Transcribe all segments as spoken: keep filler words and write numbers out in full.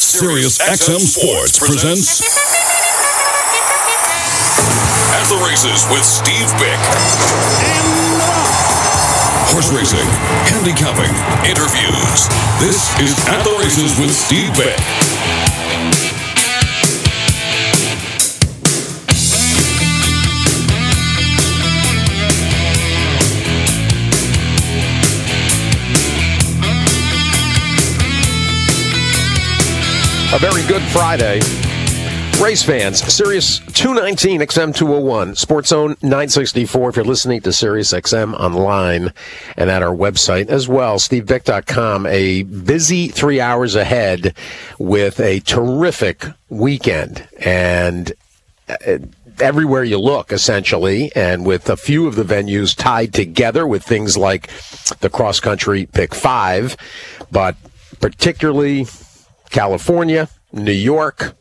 Sirius X M Sports presents At the Races with Steve Bick. Horse racing, handicapping, interviews. This is At the Races with Steve Bick. A very good Friday. Race fans, Sirius two nineteen, X M two oh one, Sports Zone nine sixty-four if you're listening to Sirius X M online and at our website as well, steve bick dot com. A busy three hours ahead with a terrific weekend. And everywhere you look, essentially, and with a few of the venues tied together with things like the cross-country Pick Five, but particularly California, New York,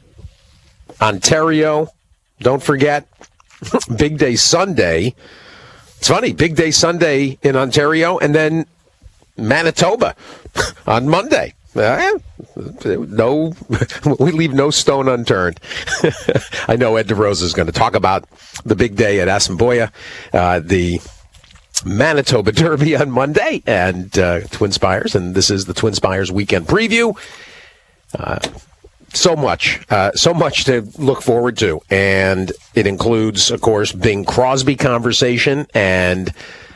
Ontario, don't forget, Big Day Sunday. It's funny, Big Day Sunday in Ontario, and then Manitoba on Monday. Uh, no, we leave no stone unturned. I know Ed DeRosa is going to talk about the big day at Assiniboia, uh, the Manitoba Derby on Monday, and uh, Twin Spires, and this is the Twin Spires weekend preview. Uh, so much, uh, so much to look forward to, and it includes, of course, Bing Crosby conversation, and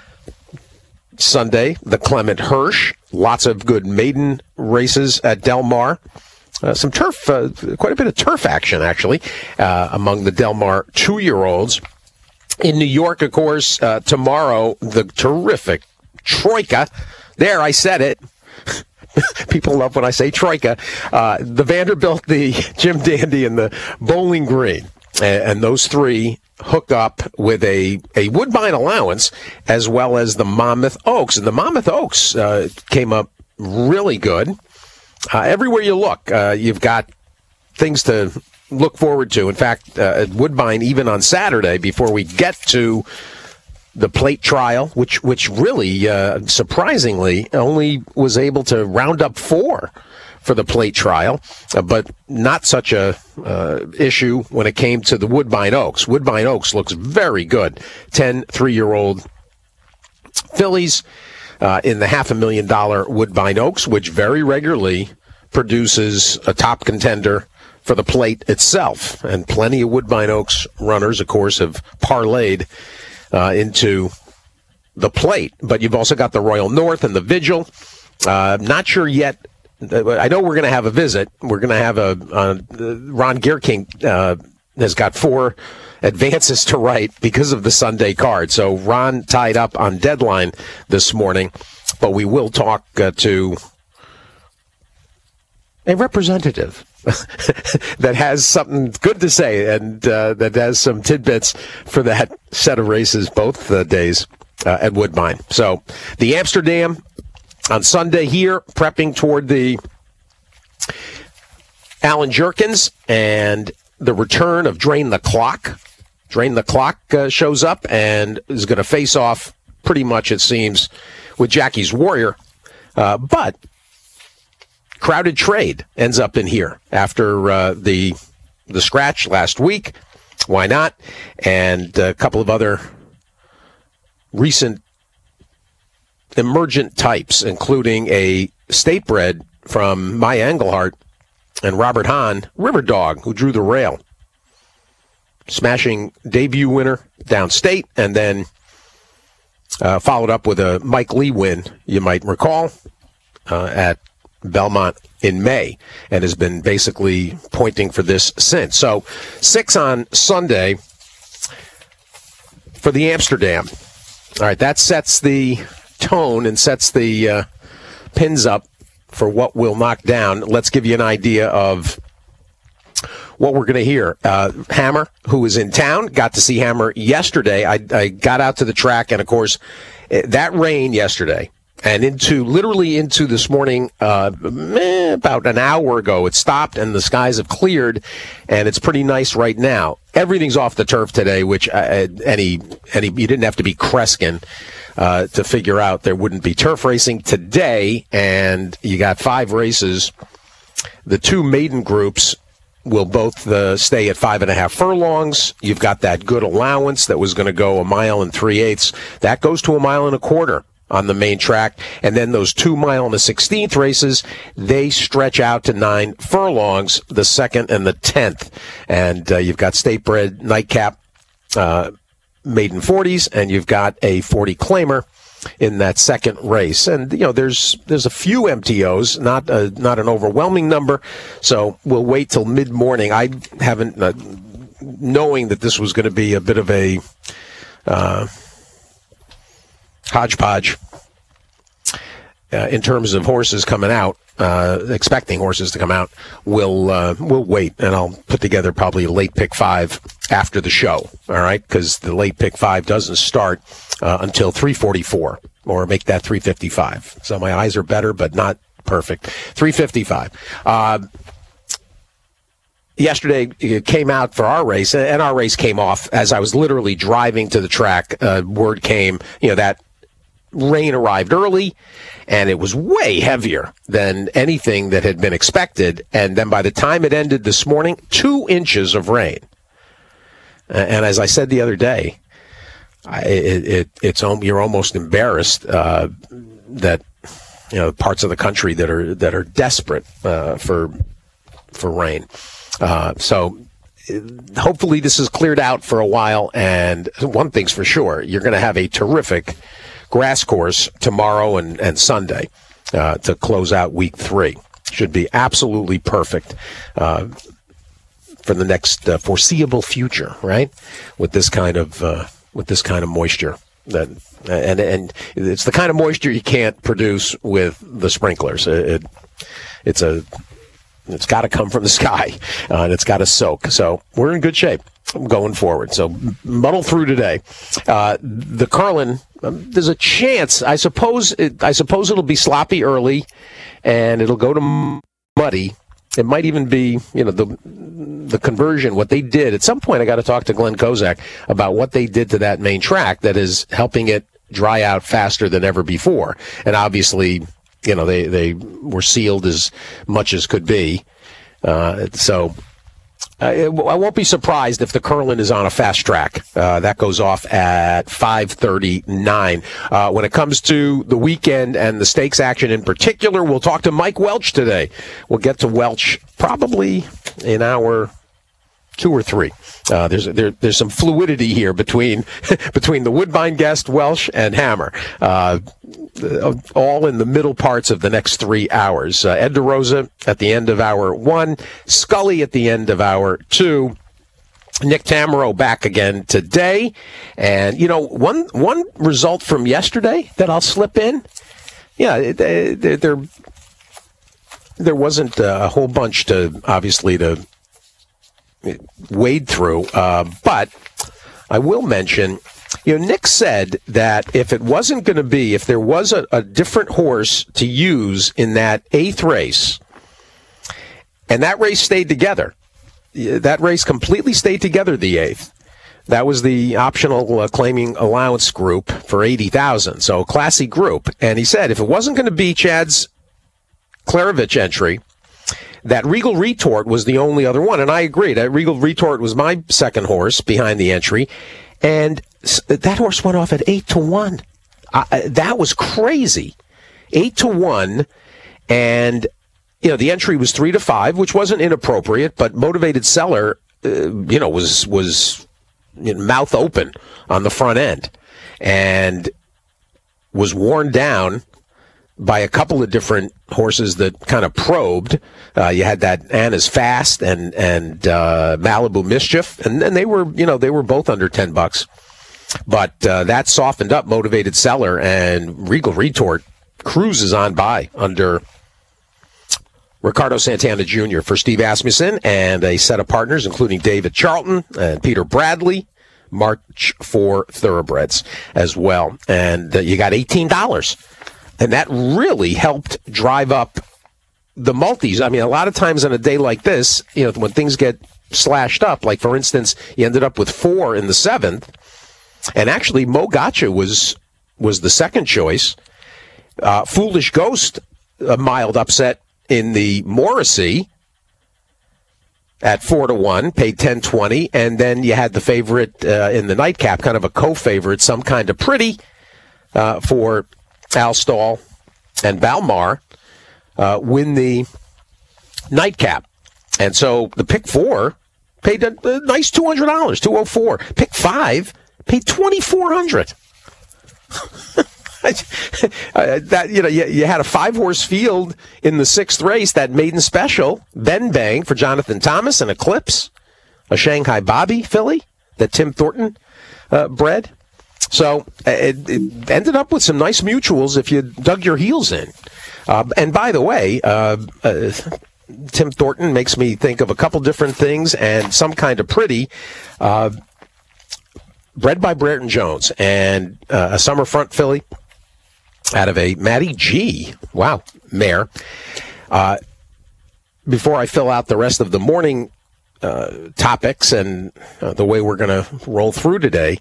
Sunday, the Clement Hirsch, lots of good maiden races at Del Mar, uh, some turf, uh, quite a bit of turf action, actually, uh, among the Del Mar two-year-olds. In New York, of course, uh, tomorrow, the terrific Troika, there, I said it. People love when I say Troika. Uh, the Vanderbilt, the Jim Dandy, and the Bowling Green. And, and those three hook up with a, a Woodbine allowance as well as the Monmouth Oaks. And the Monmouth Oaks uh, came up really good. Uh, everywhere you look, uh, you've got things to look forward to. In fact, uh, at Woodbine, even on Saturday, before we get to the plate trial, which which really, uh, surprisingly, only was able to round up four for the plate trial, uh, but not such a uh, issue when it came to the Woodbine Oaks. Woodbine Oaks looks very good. Ten three-year-old fillies uh, in the half a million dollar Woodbine Oaks, which very regularly produces a top contender for the plate itself. And plenty of Woodbine Oaks runners, of course, have parlayed Uh, into the plate. But you've also got the Royal North and the Vigil. Uh, not sure yet. I know we're going to have a visit. We're going to have a, uh, Ron Gierking uh, has got four advances to write because of the Sunday card. So Ron tied up on deadline this morning, but we will talk uh, to a representative that has something good to say and uh, that has some tidbits for that set of races both uh, days uh, at Woodbine. So the Amsterdam on Sunday here, prepping toward the Alan Jerkins and the return of Drain the Clock. Drain the Clock uh, shows up and is going to face off pretty much, it seems, with Jackie's Warrior. Uh, but Crowded Trade ends up in here after uh, the the scratch last week. Why not? And a couple of other recent emergent types, including a state bred from Maya Engelhardt and Robert Hahn, River Dog, who drew the rail. Smashing debut winner downstate, and then uh, followed up with a Mike Lee win, you might recall, uh, at Belmont in May, and has been basically pointing for this since. So six on Sunday for the Amsterdam. All right, that sets the tone and sets the uh, pins up for what we'll knock down. Let's give you an idea of what we're going to hear. Uh, Hammer, who was in town, got to see Hammer yesterday. I, I got out to the track, and of course, that rain yesterday and into literally into this morning, uh, eh, about an hour ago, it stopped and the skies have cleared, and it's pretty nice right now. Everything's off the turf today, which uh, any any you didn't have to be Kreskin uh, to figure out there wouldn't be turf racing today, and you got five races the two maiden groups will both uh, stay at five and a half furlongs. You've got that good allowance that was going to go a mile and three eighths. That goes to a mile and a quarter on the main track. And then those two mile and a sixteenth races, they stretch out to nine furlongs, the second and the tenth. And uh, you've got state bred nightcap uh, maiden forties, and you've got a forty claimer in that second race. And, you know, there's there's a few M T Os, not a, not an overwhelming number, so we'll wait till mid-morning. I haven't, uh, knowing that this was going to be a bit of a uh, hodgepodge uh, in terms of horses coming out, uh, expecting horses to come out, we'll, uh, we'll wait, and I'll put together probably a late pick five after the show, all right, because the late pick five doesn't start Uh, until three forty-four, or make that three fifty-five. So my eyes are better, but not perfect. three fifty-five. Uh, yesterday it came out for our race, and our race came off as I was literally driving to the track. Uh, word came, you know, that rain arrived early, and it was way heavier than anything that had been expected. And then by the time it ended this morning, two inches of rain. And as I said the other day, I, it, it, it's you're almost embarrassed uh, that you know parts of the country that are that are desperate uh, for for rain. Uh, so hopefully this is cleared out for a while. And one thing's for sure, you're going to have a terrific grass course tomorrow and and Sunday uh, to close out week three. Should be absolutely perfect uh, for the next uh, foreseeable future, right? With this kind of uh, with this kind of moisture, that and and it's the kind of moisture you can't produce with the sprinklers. It, it it's a it's got to come from the sky, uh, and it's got to soak. So we're in good shape going forward. So muddle through today. Uh, the Curlin, um, there's a chance. I suppose it, I suppose it'll be sloppy early, and it'll go to muddy. It might even be, you know, the the conversion, what they did. At some point, I got to talk to Glenn Kozak about what they did to that main track that is helping it dry out faster than ever before. And obviously, you know, they, they were sealed as much as could be. Uh, so I, I won't be surprised if the Curlin is on a fast track. Uh, that goes off at five thirty-nine. Uh, when it comes to the weekend and the stakes action in particular, we'll talk to Mike Welch today. We'll get to Welch probably in hour two or three. Uh, there's there, there's some fluidity here between between the Woodbine guest, Welsh, and Hammer, uh, all in the middle parts of the next three hours. Uh, Ed DeRosa at the end of hour one, Scully at the end of hour two. Nick Tamero back again today. And, you know, one one result from yesterday that I'll slip in, yeah, there, there, there wasn't a whole bunch to, obviously, to wade through, uh, but I will mention, you know, Nick said that if it wasn't going to be, if there was a, a different horse to use in that eighth race, and that race stayed together, that race completely stayed together, the eighth. That was the optional uh, claiming allowance group for eighty thousand, so a classy group. And he said if it wasn't going to be Chad's Klaravich entry, that Regal Retort was the only other one. And I agree. That Regal Retort was my second horse behind the entry. And that horse went off at eight to one. Uh, that was crazy. Eight to one. And, you know, the entry was three to five, which wasn't inappropriate, but Motivated Seller, uh, you know, was, was you know, mouth open on the front end and was worn down by a couple of different horses that kind of probed. Uh, you had that Anna's Fast and and uh, Malibu Mischief, and, and they were, you know, they were both under ten bucks. But uh, that softened up Motivated Seller, and Regal Retort cruises on by under Ricardo Santana Junior for Steve Asmussen and a set of partners, including David Charlton and Peter Bradley. March for Thoroughbreds as well. And uh, you got eighteen dollars. And that really helped drive up the multis. I mean, a lot of times on a day like this, you know, when things get slashed up, like, for instance, you ended up with four in the seventh, and actually Mo Gotcha was was the second choice. Uh, Foolish Ghost, a mild upset in the Morrissey at four to one, paid ten twenty, and then you had the favorite uh, in the nightcap, kind of a co-favorite, Some Kind of Pretty, uh, for Al Stall and Balmar, uh, win the nightcap. And so the pick four paid a, a nice two hundred dollars, two oh four. Pick five paid twenty-four hundred dollars. uh, that you know, you, you had a five-horse field in the sixth race, that maiden special, Ben Bang for Jonathan Thomas, an Eclipse, a Shanghai Bobby filly that Tim Thornton uh, bred. So it, it ended up with some nice mutuals if you dug your heels in. Uh, and by the way, uh, uh, Tim Thornton makes me think of a couple different things, and Some Kind of Pretty, uh, bred by Brereton Jones, and uh, a summer front filly out of a Matty G, wow, mare. Uh, before I fill out the rest of the morning uh, topics and uh, the way we're going to roll through today,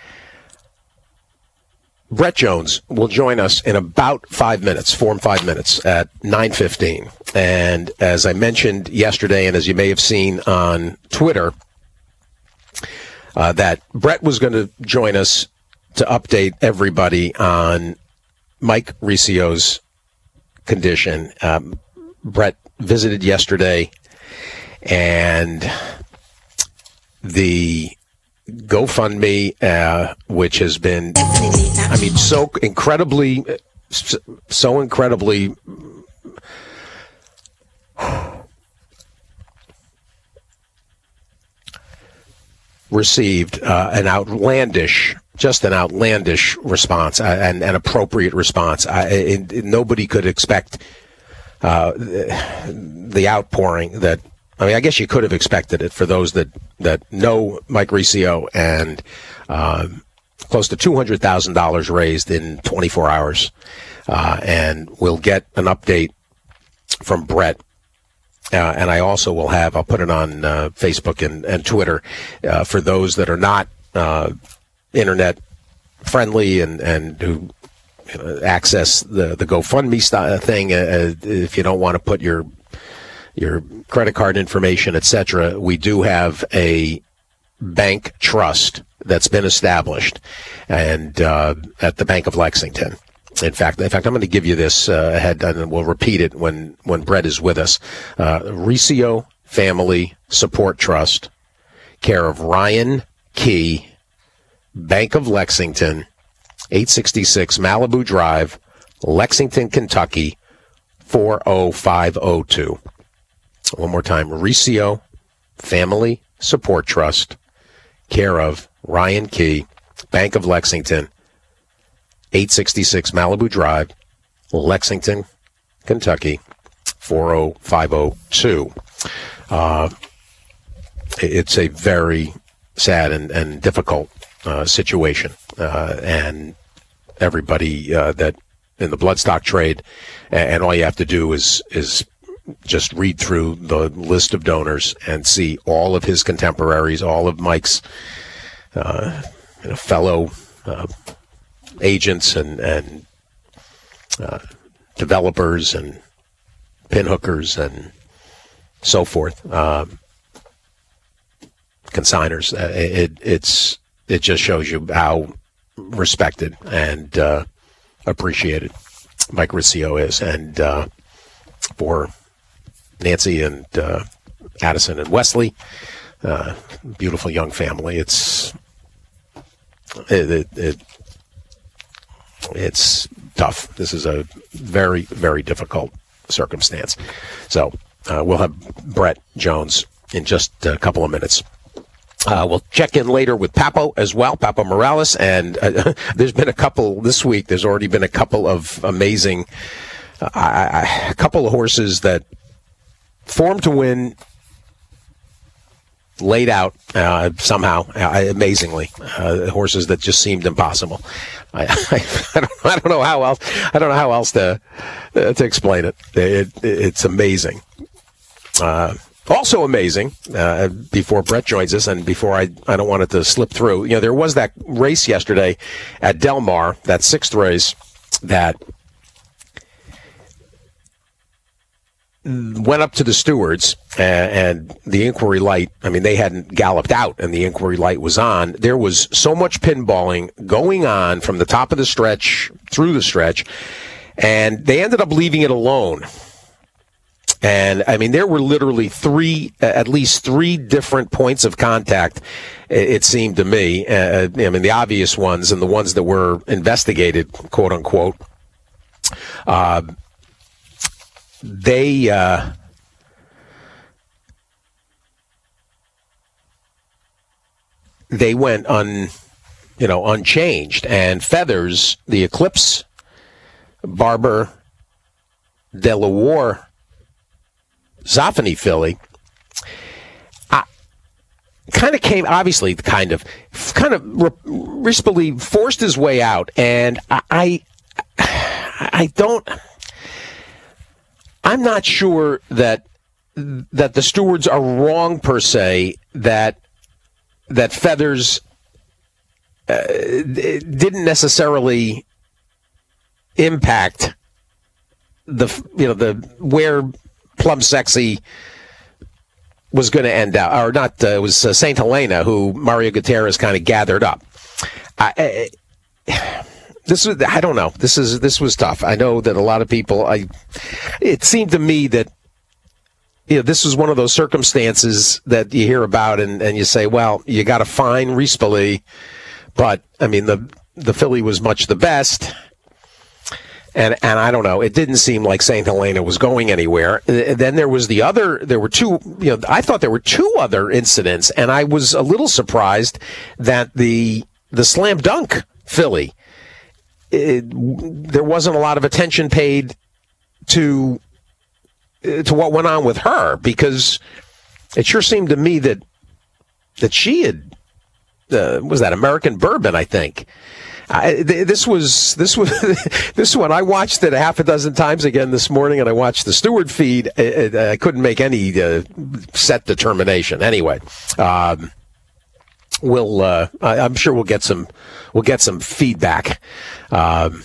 Brett Jones will join us in about five minutes, four and five minutes at nine fifteen. And as I mentioned yesterday, and as you may have seen on Twitter, uh, that Brett was going to join us to update everybody on Mike Ricio's condition. Um, Brett visited yesterday, and the GoFundMe, uh, which has been, I mean, so incredibly, so incredibly received uh, an outlandish, just an outlandish response, uh, and an appropriate response. I, it, it, nobody could expect uh, the outpouring that, I mean, I guess you could have expected it for those that, that know Mike Ricio, and uh, close to two hundred thousand dollars raised in twenty-four hours. Uh, and we'll get an update from Brett. Uh, and I also will have, I'll put it on uh, Facebook and, and Twitter uh, for those that are not uh, internet friendly and, and who you know, access the, the GoFundMe st- thing. Uh, if you don't want to put your your credit card information, et cetera, we do have a bank trust that's been established, and uh, at the Bank of Lexington. In fact, in fact, I'm going to give you this uh, ahead, and we'll repeat it when, when Brett is with us. Uh, Ricio Family Support Trust, care of Ryan Key, Bank of Lexington, eight sixty-six Malibu Drive, Lexington, Kentucky, four oh five oh two. One more time, Ricio Family Support Trust, care of Ryan Key, Bank of Lexington, eight sixty-six Malibu Drive, Lexington, Kentucky, four oh five oh two. Uh, it's a very sad and, and difficult uh, situation, uh, and everybody uh, that in the bloodstock trade, and, and all you have to do is is just read through the list of donors and see all of his contemporaries, all of Mike's uh, you know, fellow uh, agents and, and uh, developers and pinhookers and so forth, um, consigners. Uh, it, it's it just shows you how respected and uh, appreciated Mike Ricio is, and uh, for Nancy and uh, Addison and Wesley, uh, beautiful young family. It's it, it, it it's tough. This is a very, very difficult circumstance. So uh, we'll have Brett Jones in just a couple of minutes. Uh, we'll check in later with Papo as well, Papo Morales, and uh, there's been a couple this week. There's already been a couple of amazing, uh, I, I, a couple of horses that formed to win, laid out uh, somehow, uh, amazingly, uh, horses that just seemed impossible. I, I, I, don't, I don't know how else. I don't know how else to uh, to explain it. it, it it's amazing. Uh, also amazing. Uh, before Brett joins us, and before I, I don't want it to slip through. You know, there was that race yesterday at Del Mar, that sixth race that went up to the stewards, uh, and the inquiry light, I mean, they hadn't galloped out, and the inquiry light was on. There was so much pinballing going on from the top of the stretch through the stretch, and they ended up leaving it alone. And, I mean, there were literally three, uh, at least three different points of contact, it, it seemed to me. Uh, I mean, the obvious ones and the ones that were investigated, quote unquote. Uh, they, uh, they went un, you know, unchanged. And Feathers, the Eclipse, Barber, Delaware, Zoffany filly, uh, kind of came, obviously, kind of, kind of riskfully forced his way out, and I, I, I don't, I'm not sure that that the stewards are wrong per se, that that Feathers uh, didn't necessarily impact the, you know, the where Plum Sexy was going to end up, or not, uh, it was uh, Saint Helena who Mario Gutierrez kind of gathered up. I, I, this was, I don't know. This is this was tough. I know that a lot of people, I, it seemed to me that, you know, this was one of those circumstances that you hear about and, and you say, well, you got to fine Rispoli, but, I mean, the the filly was much the best. And and I don't know, it didn't seem like Saint Helena was going anywhere. And then there was the other, there were two, you know, I thought there were two other incidents, and I was a little surprised that the the Slam Dunk filly, it, there wasn't a lot of attention paid to to what went on with her, because it sure seemed to me that that she had, uh, was that American Bourbon, I think. I, this was this was this one. I watched it a half a dozen times again this morning, and I watched the Stewart feed. I, I couldn't make any uh, set determination. Anyway, um, we'll. Uh, I, I'm sure we'll get some. We'll get some feedback um,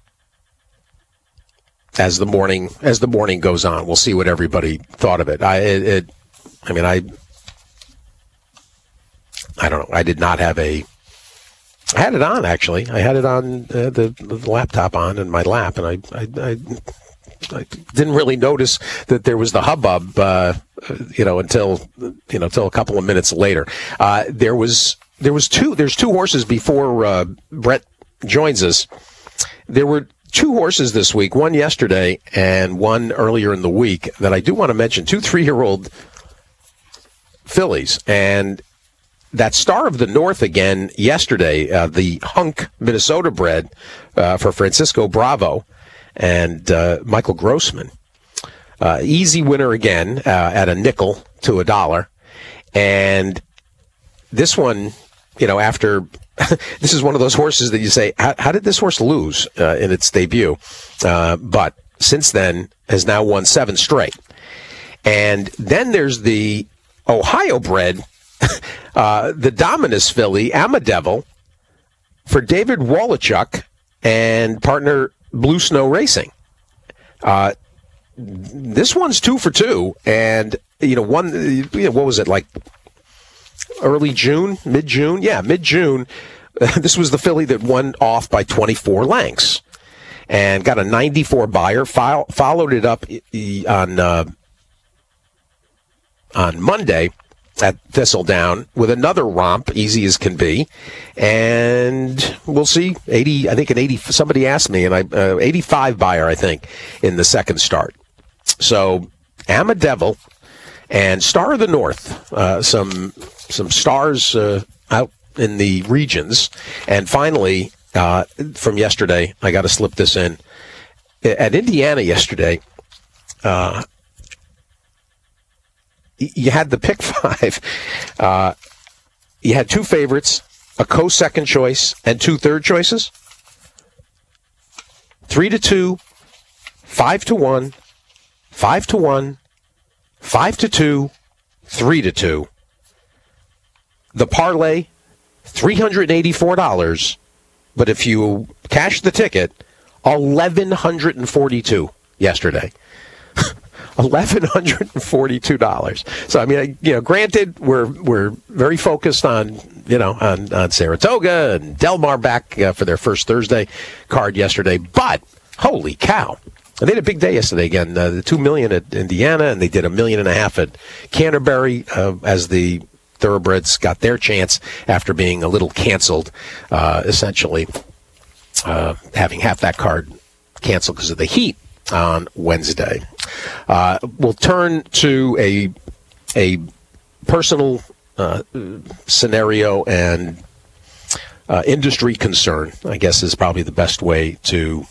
as the morning as the morning goes on. We'll see what everybody thought of it. I. It, it, I mean, I. I don't know. I did not have a. I had it on, actually. I had it on, uh, the, the laptop on in my lap, and I, I, I, I didn't really notice that there was the hubbub, uh, you know, until, you know, until a couple of minutes later. Uh, there was, there was two, there's two horses before uh, Brett joins us. There were two horses this week, one yesterday and one earlier in the week, that I do want to mention, two three-year-old fillies, and that Star of the North again yesterday, uh, the Hunk Minnesota bred uh, for Francisco Bravo and uh, Michael Grossman. Uh, easy winner again uh, at a nickel to a dollar. And this one, you know, after this is one of those horses that you say, how, how did this horse lose uh, in its debut? Uh, but since then has now won seven straight. And then there's the Ohio bred, Uh, the Dominus filly, Amadevil, for David Wolochuk and partner Blue Snow Racing. Uh, this one's two for two, and, you know, one, you know, what was it, like early June, mid-June? Yeah, mid-June. This was the filly that won off by twenty-four lengths and got a ninety-four buyer, file, followed it up on, uh, on Monday at Thistledown with another romp, easy as can be, and we'll see. eighty, I think an eighty. Somebody asked me, and I uh, eighty-five buyer, I think, in the second start. So Amadevil and Star of the North, uh, some some stars uh, out in the regions, and finally uh, from yesterday, I got to slip this in at Indiana yesterday. Uh, You had the pick five. Uh, you had two favorites, a co-second choice, and two third choices. Three to two, five to one, five to one, five to two, three to two. The parlay, three hundred eighty-four dollars. But if you cash the ticket, eleven forty-two yesterday. eleven forty-two dollars. So I mean, you know, granted, we're we're very focused on you know on, on Saratoga and Del Mar back uh, for their first Thursday card yesterday, but holy cow! And they had a big day yesterday again. Uh, the two million at Indiana, and they did a million and a half at Canterbury uh, as the Thoroughbreds got their chance after being a little canceled, uh, essentially uh, having half that card canceled because of the heat on Wednesday. Uh, we'll turn to a a personal uh, scenario and uh, industry concern, I guess is probably the best way to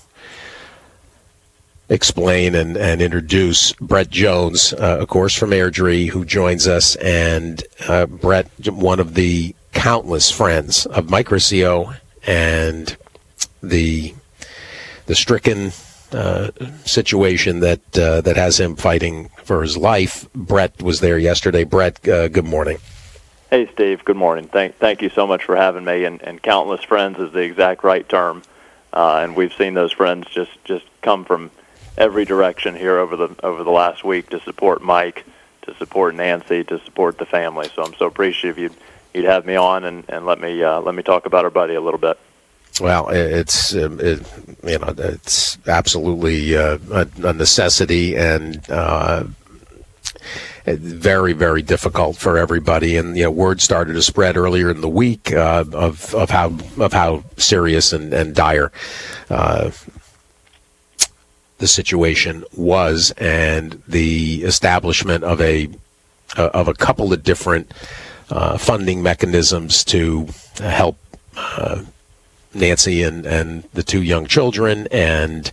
explain and, and introduce Brett Jones, uh, of course, from Airdrie, who joins us. And uh, Brett, one of the countless friends of Mike Riccio and the the stricken uh, situation that uh, that has him fighting for his life. Brett was there yesterday. Brett, uh, good morning. Hey, Steve. Good morning. Thank thank you so much for having me. And, and countless friends is the exact right term. Uh, and we've seen those friends just, just come from every direction here over the over the last week to support Mike, to support Nancy, to support the family. So I'm so appreciative you'd you'd have me on and, and let me uh, let me talk about our buddy a little bit. Well, it's um, it, you know it's absolutely uh, a, a necessity and uh, very very difficult for everybody. And you know, word started to spread earlier in the week uh, of of how of how serious and and dire Uh, the situation was, and the establishment of a uh, of a couple of different uh, funding mechanisms to help uh, Nancy and, and the two young children. And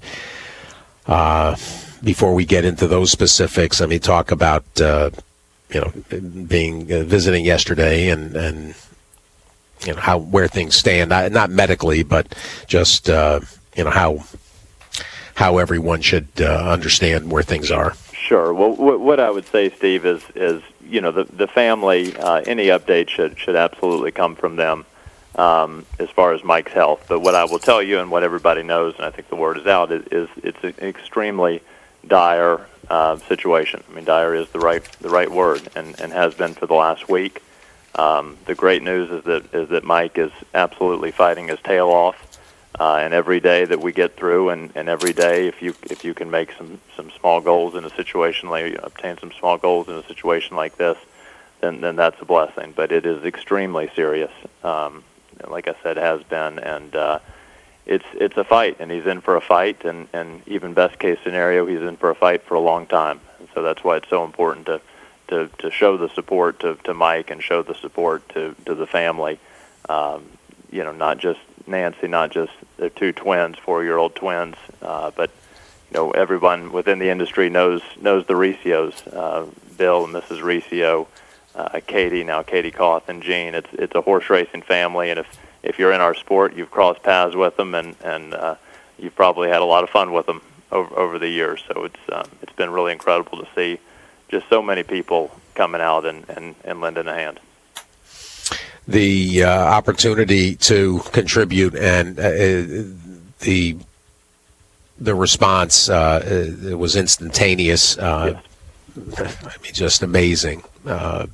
uh, before we get into those specifics, I mean, talk about uh, you know being uh, visiting yesterday and and you know how where things stand, not, not medically, but just uh, you know how. how everyone should uh, understand where things are. Sure. Well, w- what I would say, Steve, is, is you know, the, the family, uh, any update should, should absolutely come from them um, as far as Mike's health. But what I will tell you and what everybody knows, and I think the word is out, is, is it's an extremely dire uh, situation. I mean, dire is the right the right word and, and has been for the last week. Um, the great news is that is that Mike is absolutely fighting his tail off. Uh, and every day that we get through, and, and every day, if you if you can make some, some small goals in a situation like you know, obtain some small goals in a situation like this, then then that's a blessing. But it is extremely serious, um, like I said, has been, and uh, it's it's a fight, and he's in for a fight, and, and even best case scenario, he's in for a fight for a long time. And so that's why it's so important to to, to show the support to, to Mike and show the support to, to the family. Um, you know, not just Nancy, not just the two twins, four-year-old twins, uh, but you know everyone within the industry knows knows the Riccios, uh, Bill and Missus Riccio, uh, Katie, now Katie Koth and Jean. It's it's a horse racing family, and if, if you're in our sport, you've crossed paths with them, and and uh, you've probably had a lot of fun with them over over the years. So it's um, it's been really incredible to see just so many people coming out and, and, and lending a hand. The uh, opportunity to contribute and uh, the the response uh, it was instantaneous. Uh, yes. I mean, just amazing. Uh,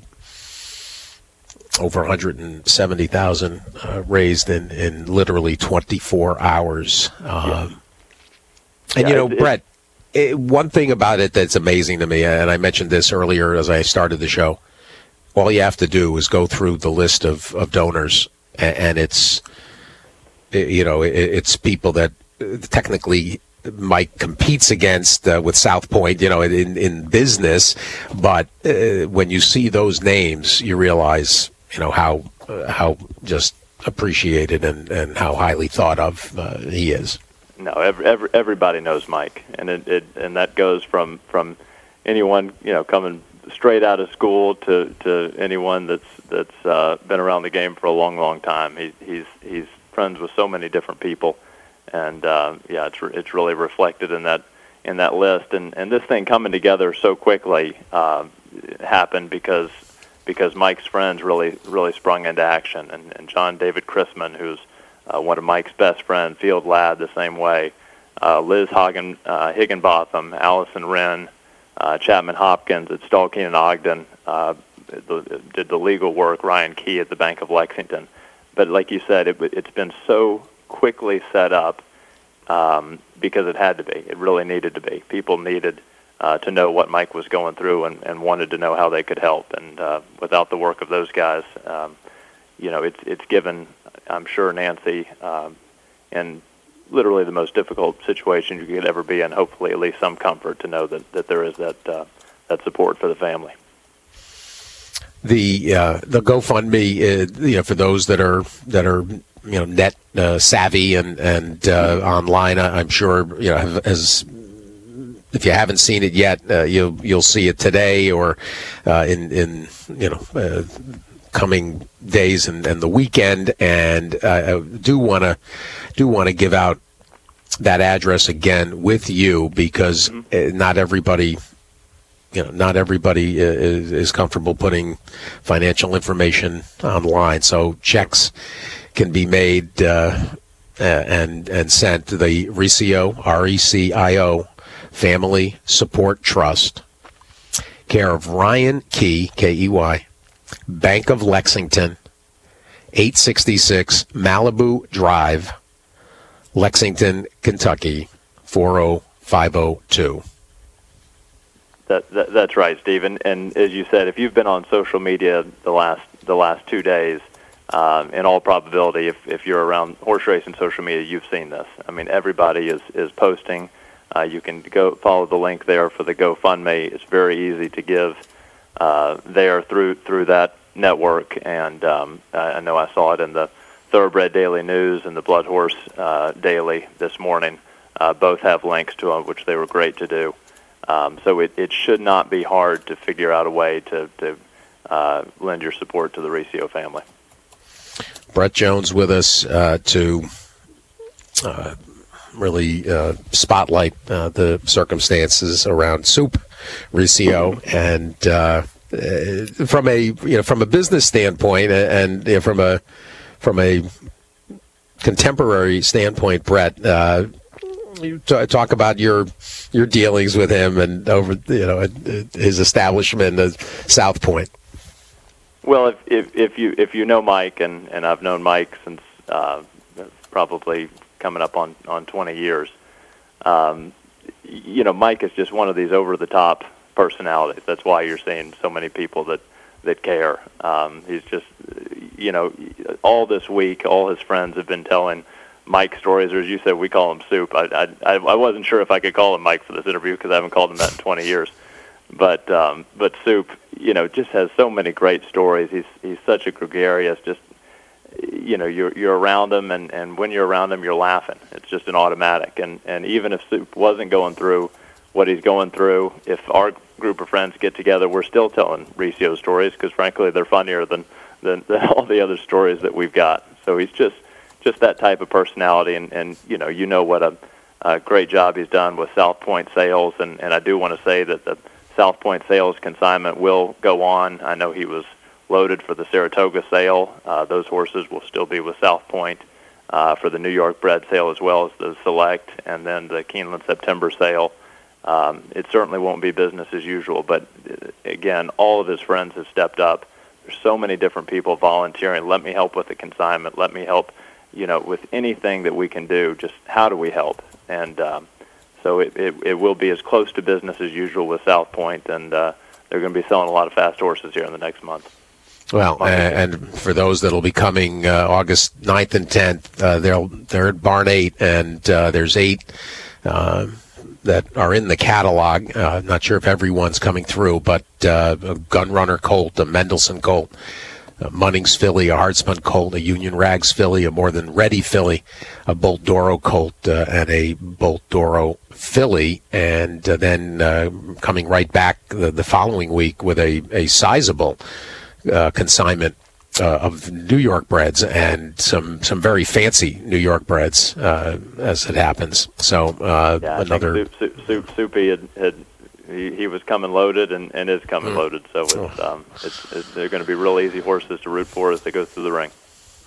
over one hundred seventy thousand uh, raised in, in literally twenty-four hours. Um, yes. And, yeah, you know, it, Brett, it, one thing about it that's amazing to me, and I mentioned this earlier as I started the show, all you have to do is go through the list of, of donors, and, and it's, you know, it, it's people that technically Mike competes against uh, with South Point, you know, in, in business. But uh, when you see those names, you realize, you know, how uh, how just appreciated and, and how highly thought of uh, he is. No, every, every, everybody knows Mike, and it, it and that goes from, from anyone, you know, coming straight out of school to, to anyone that's that's uh, been around the game for a long, long time. He, he's he's friends with so many different people, and uh, yeah, it's it's really reflected in that in that list. And, and this thing coming together so quickly uh, happened because because Mike's friends really really sprung into action. And, and John David Chrisman, who's uh, one of Mike's best friends, Field Lad the same way, uh, Liz Hagen, uh, Higginbotham, Allison Wren. uh, Chapman Hopkins at Stalking and Ogden uh, the, did the legal work, Ryan Key at the Bank of Lexington. But like you said, it, it's been so quickly set up um, because it had to be. It really needed to be. People needed uh, to know what Mike was going through and, and wanted to know how they could help. And uh, without the work of those guys, um, you know, it's it's given, I'm sure, Nancy, um, in literally the most difficult situation you could ever be in, hopefully at least some comfort to know that, that there is that uh, that support for the family. The uh, the GoFundMe, uh, you know, for those that are that are you know net uh, savvy and and uh, online, I'm sure you know have, as if you haven't seen it yet, uh, you'll you'll see it today or uh, in in you know uh, coming days and, and the weekend. And uh, I do want to do want to give out that address again with you because mm-hmm. not everybody. You know, not everybody is, is comfortable putting financial information online. So checks can be made uh, and and sent to the RECIO, R E C I O, Family Support Trust, care of Ryan Key, K E Y, Bank of Lexington, eight sixty-six Malibu Drive, Lexington, Kentucky, four oh five oh two. That, that, that's right, Steve. And, and as you said, if you've been on social media the last the last two days, um, in all probability, if, if you're around horse racing social media, you've seen this. I mean, everybody is, is posting. Uh, you can go follow the link there for the GoFundMe. It's very easy to give uh, there through through that network. And um, I know I saw it in the Thoroughbred Daily News and the Blood Horse uh, Daily this morning. Uh, both have links to them, which they were great to do. Um, so it, it should not be hard to figure out a way to, to uh, lend your support to the RECIO family. Brett Jones with us uh, to uh, really uh, spotlight uh, the circumstances around Soup RECIO, and uh, from a you know from a business standpoint and you know, from a from a contemporary standpoint, Brett. Uh, You t- talk about your your dealings with him and over you know his establishment at South Point. Well, if if, if you if you know Mike, and, and I've known Mike since uh, probably coming up on, on twenty years, um, you know Mike is just one of these over the top personalities. That's why you're seeing so many people that that care. Um, he's just you know all this week, all his friends have been telling Mike stories, or as you said, we call him Soup. I, I, I wasn't sure if I could call him Mike for this interview because I haven't called him that in twenty years. But um, but Soup, you know, just has so many great stories. He's he's such a gregarious. Just you know, you're you're around him, and, and when you're around him, you're laughing. It's just an automatic. And and even if Soup wasn't going through what he's going through, if our group of friends get together, we're still telling RECIO stories because frankly, they're funnier than, than than all the other stories that we've got. So he's just. Just that type of personality, and, and you know, you know what a, a great job he's done with South Point sales, and, and I do want to say that the South Point sales consignment will go on. I know he was loaded for the Saratoga sale. Uh, those horses will still be with South Point uh, for the New York bred sale as well as the Select, and then the Keeneland September sale. Um, it certainly won't be business as usual, but again, all of his friends have stepped up. There's so many different people volunteering. Let me help with the consignment. Let me help. You know, with anything that we can do, just how do we help? And um, so it, it, it will be as close to business as usual with South Point, and uh, they're going to be selling a lot of fast horses here in the next month. Well, uh, and for those that will be coming uh, August ninth and tenth, uh, they'll, they're at Barn eight, and uh, there's eight uh, that are in the catalog. Uh, not sure if everyone's coming through, but uh, a Gunrunner colt, a Mendelssohn colt, a Munnings filly, a Hardspun colt, a Union Rags filly, a More Than Ready filly, a Bolt Doro colt, uh, and a Bolt Doro filly. And uh, then uh, coming right back the, the following week with a, a sizable uh, consignment uh, of New York breds and some, some very fancy New York breds uh, as it happens. So uh, yeah, I another... Think Soup, Soup, Soupy had... had He, he was coming loaded and, and is coming mm. loaded, so it's, um, it's, it's they're going to be real easy horses to root for as they go through the ring.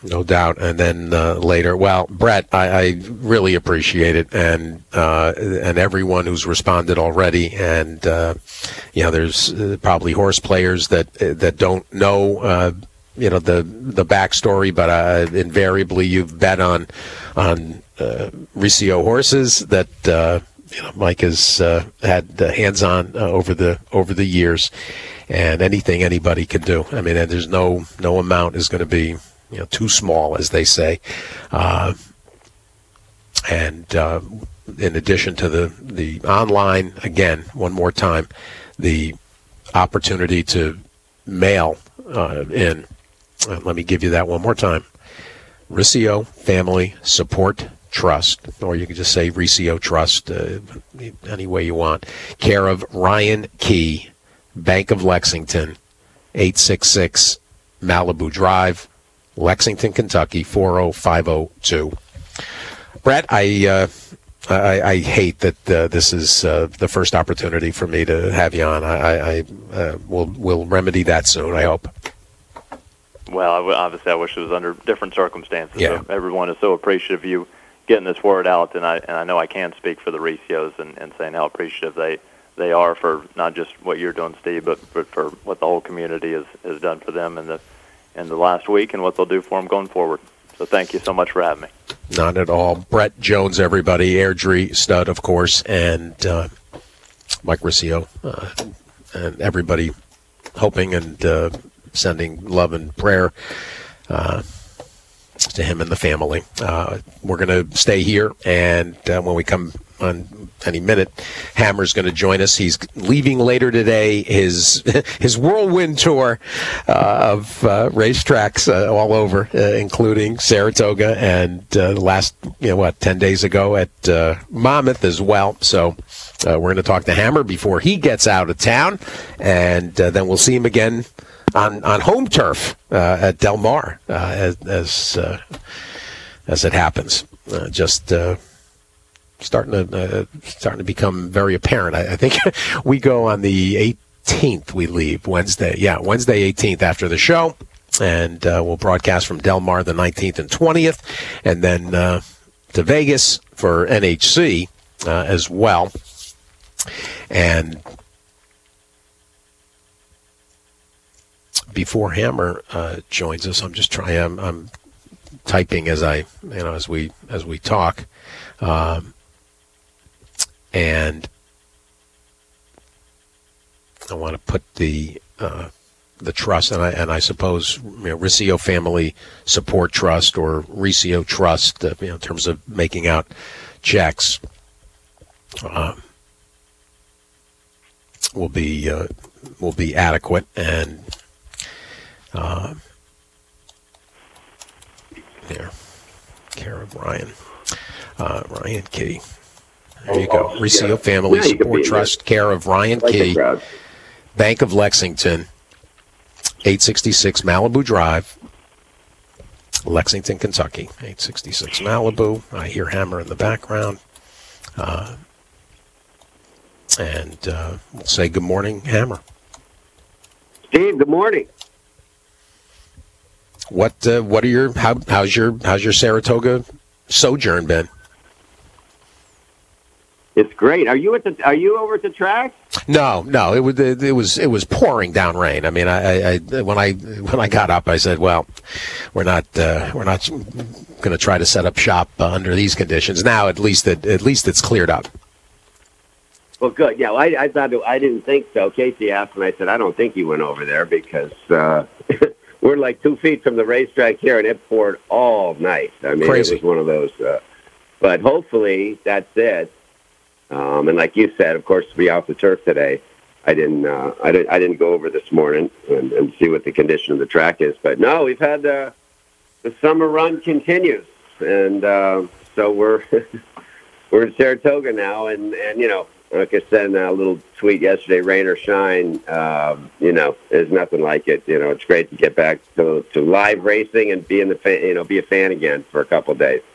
No doubt. And then uh, later, well, Brett, I, I really appreciate it, and uh, and everyone who's responded already. And uh, you know, there's uh, probably horse players that that don't know uh, you know the the backstory, but uh, invariably you've bet on on uh, Riccio horses that uh, you know Mike has uh, had uh, hands on uh, over the over the years, and anything anybody can do. I mean, there's no no amount is going to be, you know, too small, as they say. Uh, and uh, in addition to the, the online, again, one more time, the opportunity to mail uh, in. Uh, let me give you that one more time. Riccio Family Support Trust, or you can just say Riccio Trust, uh, any way you want. Care of Ryan Key, Bank of Lexington, eight sixty-six Malibu Drive, Lexington, Kentucky, four oh five oh two. Brett, I, uh, I I hate that uh, this is uh, the first opportunity for me to have you on. I, I uh, will will remedy that soon, I hope. Well, I w- obviously, I wish it was under different circumstances. Yeah. So everyone is so appreciative of you getting this word out, and I and I know I can speak for the Riccios and, and saying how appreciative they, they are for not just what you're doing, Steve, but for, for what the whole community has, has done for them in the in the last week and what they'll do for them going forward. So thank you so much for having me. Not at all. Brett Jones, everybody. Airdrie Stud, of course, and uh, Mike Riccio, uh, and everybody hoping and uh, sending love and prayer uh, to him and the family. Uh, we're going to stay here, and uh, when we come on any minute, Hammer's going to join us. He's leaving later today. His his whirlwind tour uh, of uh, racetracks uh, all over, uh, including Saratoga, and uh, the last, you know, what, ten days ago at uh, Monmouth as well. So uh, we're going to talk to Hammer before he gets out of town, and uh, then we'll see him again on, on home turf uh, at Del Mar uh, as as, uh, as it happens. Uh, just. Uh, starting to uh, starting to become very apparent. I, I think we go on the eighteenth. We leave Wednesday. Yeah, Wednesday eighteenth after the show, and uh, we'll broadcast from Del Mar the nineteenth and twentieth, and then uh, to Vegas for N H C uh, as well. And before Hammer uh, joins us, I'm just trying. I'm, I'm typing as I, you know, as we as we talk. Um, And I want to put the uh, the trust, and I and I suppose, you know, Riccio Family Support Trust or Riccio Trust, uh, you know, in terms of making out checks, uh, will be uh, will be adequate, and uh, there, care of Ryan, uh, Ryan Key. There you go. Riccio Family yeah, Support Trust, care of Ryan like Key, Bank of Lexington, eight sixty-six Malibu Drive, Lexington, Kentucky. eight sixty-six Malibu. I hear Hammer in the background. Uh, and uh, we'll say good morning, Hammer. Steve, good morning. What uh, what are your how how's your how's your Saratoga sojourn been? It's great. Are you at the? Are you over at the track? No, no. It was it was it was pouring down rain. I mean, I, I when I when I got up, I said, "Well, we're not uh, we're not going to try to set up shop uh, under these conditions." Now, at least it, at least it's cleared up. Well, good. Yeah, well, I, I thought I didn't think so. Casey asked, and I said, "I don't think you went over there because uh, we're like two feet from the racetrack here, and it poured all night. I mean, Crazy. It was one of those. Uh, but hopefully, that's it. Um, and like you said, of course, to be off the turf today, I didn't, uh, I didn't, I didn't go over this morning and, and see what the condition of the track is. But no, we've had the the summer run continues, and uh, so we're we're in Saratoga now, and, and you know, like I said in a little tweet yesterday, rain or shine, um, you know, there's nothing like it. You know, it's great to get back to to live racing and be in the fan, you know, be a fan again for a couple of days.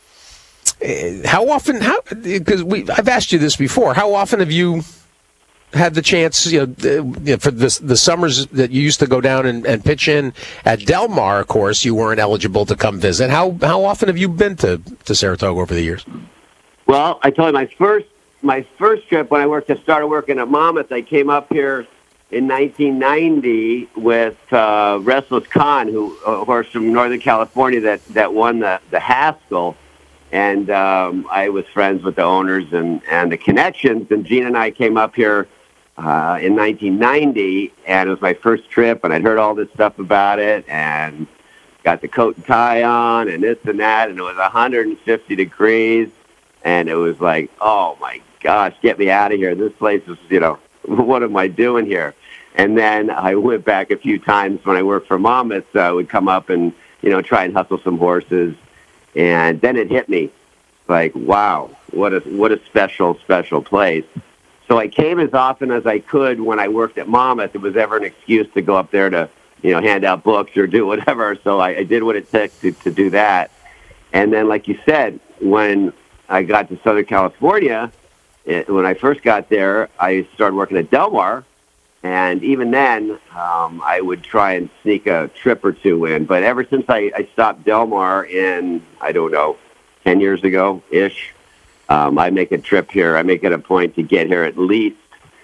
How often? How because we I've asked you this before. How often have you had the chance, you know, for the, the summers that you used to go down and, and pitch in at Del Mar, of course, you weren't eligible to come visit. How how often have you been to, to Saratoga over the years? Well, I told you my first my first trip when I worked, I started working at Monmouth. I came up here in nineteen ninety with uh, Restless Khan, who a horse from Northern California that, that won the, the Haskell. And um, I was friends with the owners and, and the connections. And Gene and I came up here uh, in nineteen ninety, and it was my first trip, and I'd heard all this stuff about it, and got the coat and tie on, and this and that, and it was one hundred fifty degrees, and it was like, oh, my gosh, get me out of here. This place is, you know, what am I doing here? And then I went back a few times when I worked for Monmouth. So I would come up and, you know, try and hustle some horses. And then it hit me like, wow, what a what a special, special place. So I came as often as I could when I worked at Monmouth. It was ever an excuse to go up there to, you know, hand out books or do whatever. So I, I did what it took to, to do that. And then, like you said, when I got to Southern California, it, when I first got there, I started working at Del Mar. And even then, um, I would try and sneak a trip or two in. But ever since I, I stopped Del Mar in, I don't know, ten years ago-ish, um, I make a trip here. I make it a point to get here at least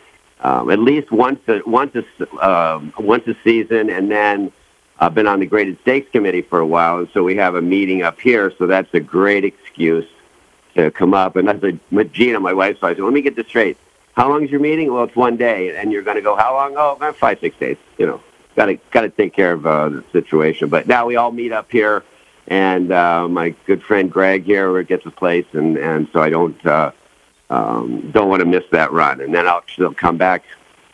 um, at least once a, once a, uh, once a season. And then I've been on the Graded Stakes Committee for a while, and so we have a meeting up here. So that's a great excuse to come up. And that's a, Gina, my wife, so I said, let me get this straight. How long is your meeting? Well, it's one day, and you're going to go how long? Oh, about five, six days. You know, got to got to take care of uh, the situation. But now we all meet up here, and uh, my good friend Greg here gets a place, and, and so I don't uh, um, don't want to miss that run. And then I'll still come back,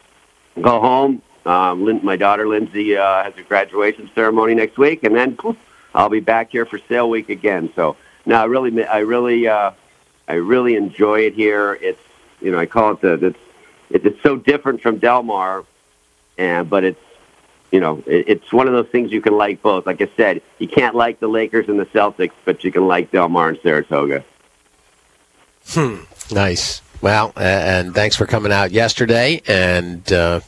go home. Um, Lin- my daughter Lindsay uh, has a graduation ceremony next week, and then poof, I'll be back here for sale week again. So no, I really, I really, uh, I really enjoy it here. It's You know, I call it the, it's, it's so different from Del Mar, and, but it's, you know, it, it's one of those things you can like both. Like I said, you can't like the Lakers and the Celtics, but you can like Del Mar and Saratoga. Hmm. Nice. Well, uh, and thanks for coming out yesterday, and uh,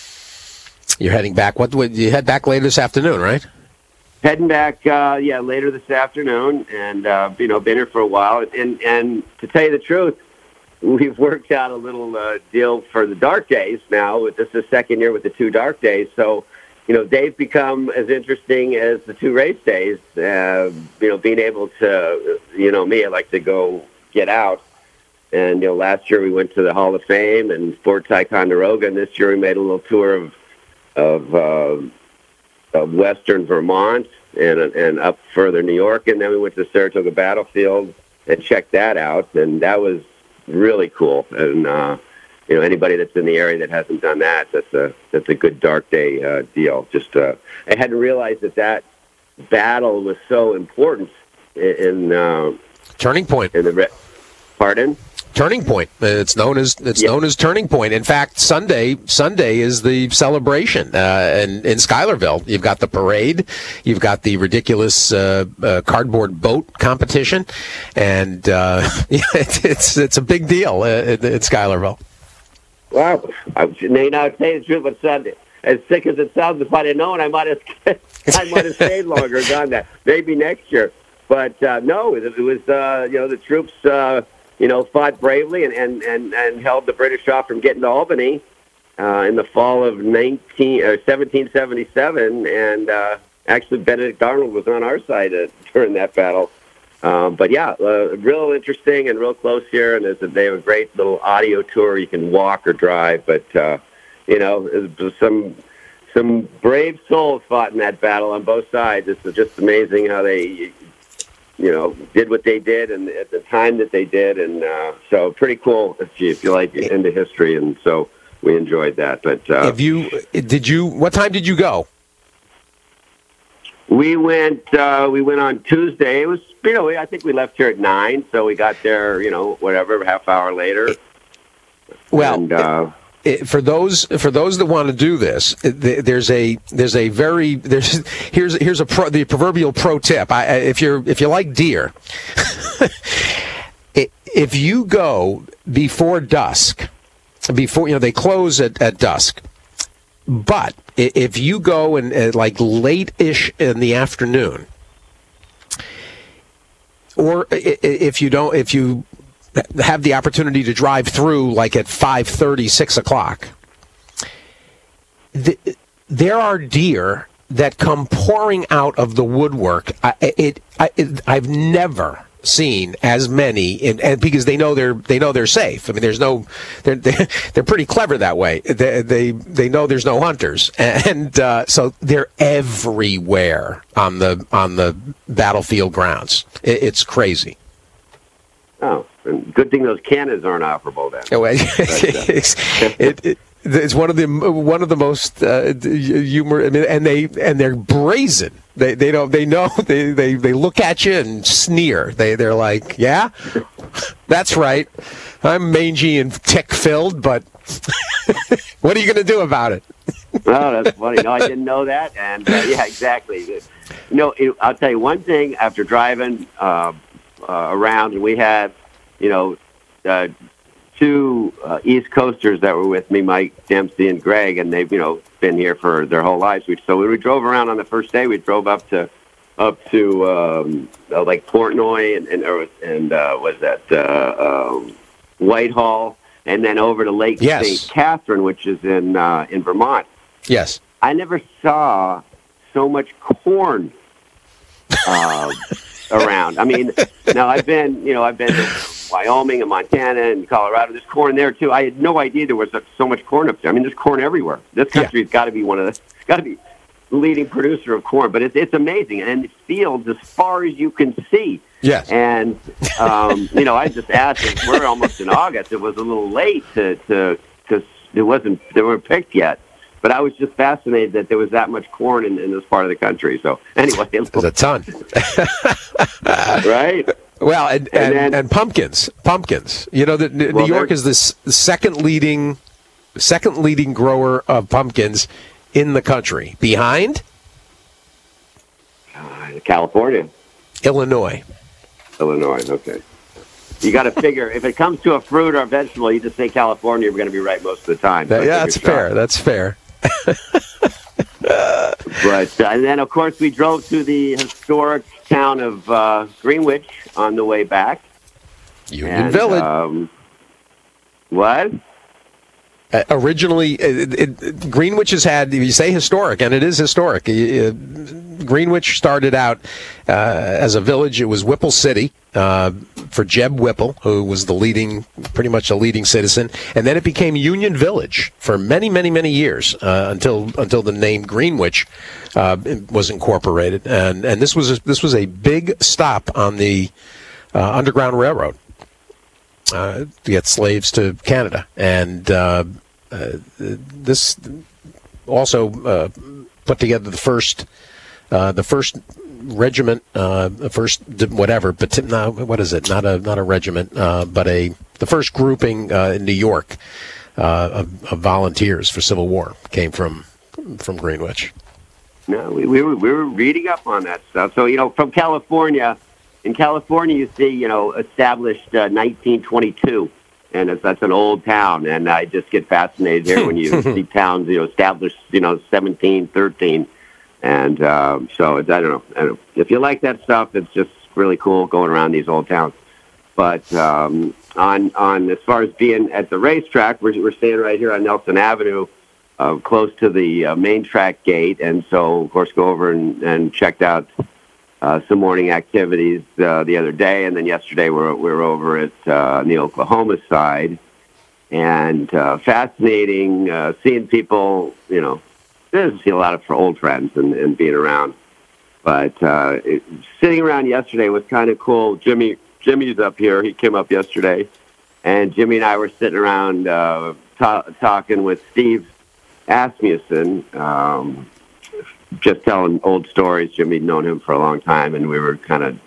you're heading back. What would you head back later this afternoon, right? Heading back, uh, yeah, later this afternoon, and, uh, you know, been here for a while. And, and to tell you the truth, we've worked out a little uh, deal for the dark days now. This is the second year with the two dark days. So, you know, they've become as interesting as the two race days. Uh, you know, being able to, you know, me, I like to go get out. And, you know, last year we went to the Hall of Fame and Fort Ticonderoga. And this year we made a little tour of of, uh, of western Vermont and, and up further New York. And then we went to the Saratoga Battlefield and checked that out. And that was really cool, and uh, you know, anybody that's in the area that hasn't done that, that's a that's a good dark day uh, deal. Just uh, I hadn't realized that that battle was so important in, in uh, Turning Point. In the re- pardon. Turning Point. It's known as it's yeah. known as Turning Point. In fact, Sunday Sunday is the celebration uh, in in Schuylerville. You've got the parade, you've got the ridiculous uh, uh, cardboard boat competition, and uh, it's, it's it's a big deal uh, in, in Schuylerville. Wow, I may not say the truth, but Sunday, as sick as it sounds, if I didn't know it, I might have I might have stayed longer, done that. Maybe next year, but uh, no, it, it was uh, you know the troops. Uh, you know, fought bravely and, and, and, and held the British off from getting to Albany uh, in the fall of nineteen, or seventeen seventy-seven. And uh, actually, Benedict Arnold was on our side uh, during that battle. Um, but, yeah, uh, real interesting and real close here. And there's a, they have a great little audio tour. You can walk or drive. But, uh, you know, it was some some brave souls fought in that battle on both sides. It's just amazing how they... you know, did what they did and at the time that they did. And uh, so pretty cool if you, if you like into history. And so we enjoyed that. But uh, Have you, did you, what time did you go? We went, uh, we went on Tuesday. It was, you know, I think we left here at nine. So we got there, you know, whatever, half hour later. Well, and, uh, for those for those that want to do this, there's a there's a very there's here's here's a pro, the proverbial pro tip. I, if you're if you like deer, if you go before dusk, before, you know, they close at, at dusk. But if you go and uh, like late-ish in the afternoon, or if you don't, if you have the opportunity to drive through like at five thirty, six o'clock, the, there are deer that come pouring out of the woodwork. I, it, I, it, I've never seen as many, in, and because they know they're they know they're safe. I mean, there's no, they're they're, they're pretty clever that way. They they, they know there's no hunters, and uh, so they're everywhere on the on the battlefield grounds. It, it's crazy. Oh, and good thing those cannons aren't operable then. Oh, it's, it, it, it's one of the one of the most uh, humor. I mean, and they and they're brazen. They they don't they know they, they, they look at you and sneer. They they're like, yeah, that's right. I'm mangy and tick filled, but what are you going to do about it? Oh, that's funny. No, I didn't know that. And uh, yeah, exactly. You know, it, I'll tell you one thing. After driving uh, uh, around, and we had, you know, uh, two uh, East Coasters that were with me, Mike Dempsey and Greg, and they've, you know, been here for their whole lives. We, so when we drove around on the first day, we drove up to up to um, uh, like Portnoy and and, or, and uh, was that uh, um, Whitehall, and then over to Lake Yes. Saint Catherine, which is in uh, in Vermont. Yes. I never saw so much corn uh, around. I mean, now I've been, you know, I've been to Wyoming and Montana and Colorado. There's corn there too. I had no idea there was so much corn up there. I mean, there's corn everywhere. This country's yeah. got to be one of the, got to be the leading producer of corn. But it's it's amazing, and it's fields as far as you can see. Yes. And um, you know, I just asked. If we're almost in August. It was a little late to to because it wasn't they weren't picked yet. But I was just fascinated that there was that much corn in, in this part of the country. So anyway, there's a ton, right? Well, and and, and, then, and pumpkins, pumpkins. You know, the, New well, York is the second leading, second leading grower of pumpkins in the country, behind uh, California, Illinois. Illinois. Okay. You got to figure if it comes to a fruit or a vegetable, you just say California. We're going to be right most of the time. That, yeah, that's fair. That's fair. But uh, and then, of course, we drove through the historic town of uh, Greenwich on the way back. Union and, Village. Um, what? Uh, originally, it, it, Greenwich has had, you say historic, and it is historic. Uh, Greenwich started out uh, as a village. It was Whipple City uh, for Jeb Whipple, who was the leading, pretty much a leading citizen. And then it became Union Village for many, many, many years uh, until until the name Greenwich uh, was incorporated. And and this was a, this was a big stop on the uh, Underground Railroad. Uh, to get slaves to Canada, and uh, uh, this also uh, put together the first, uh, the first regiment, uh, the first whatever, but no, what is it? Not a not a regiment, uh, but a the first grouping uh, in New York uh, of, of volunteers for Civil War came from from Greenwich. No, we, we were we were reading up on that stuff. So you know, from California. In California, you see, you know, established uh, nineteen twenty-two, and it's, that's an old town. And I just get fascinated here when you see towns, you know, established, you know, seventeen thirteen. And um, so, it's, I, don't know, I don't know. If you like that stuff, it's just really cool going around these old towns. But um, on, on as far as being at the racetrack, we're, we're staying right here on Nelson Avenue, uh, close to the uh, main track gate. And so, of course, go over and, and checked out Uh, some morning activities uh, the other day, and then yesterday we're, we're over at uh, the Oklahoma side, and uh, fascinating uh, seeing people, you know, there's see a lot of old friends and, and being around, but uh, it, sitting around yesterday was kind of cool. Jimmy, Jimmy's up here. He came up yesterday, and Jimmy and I were sitting around uh, ta- talking with Steve Asmussen, um, just telling old stories. Jimmy'd known him for a long time, and we were kind of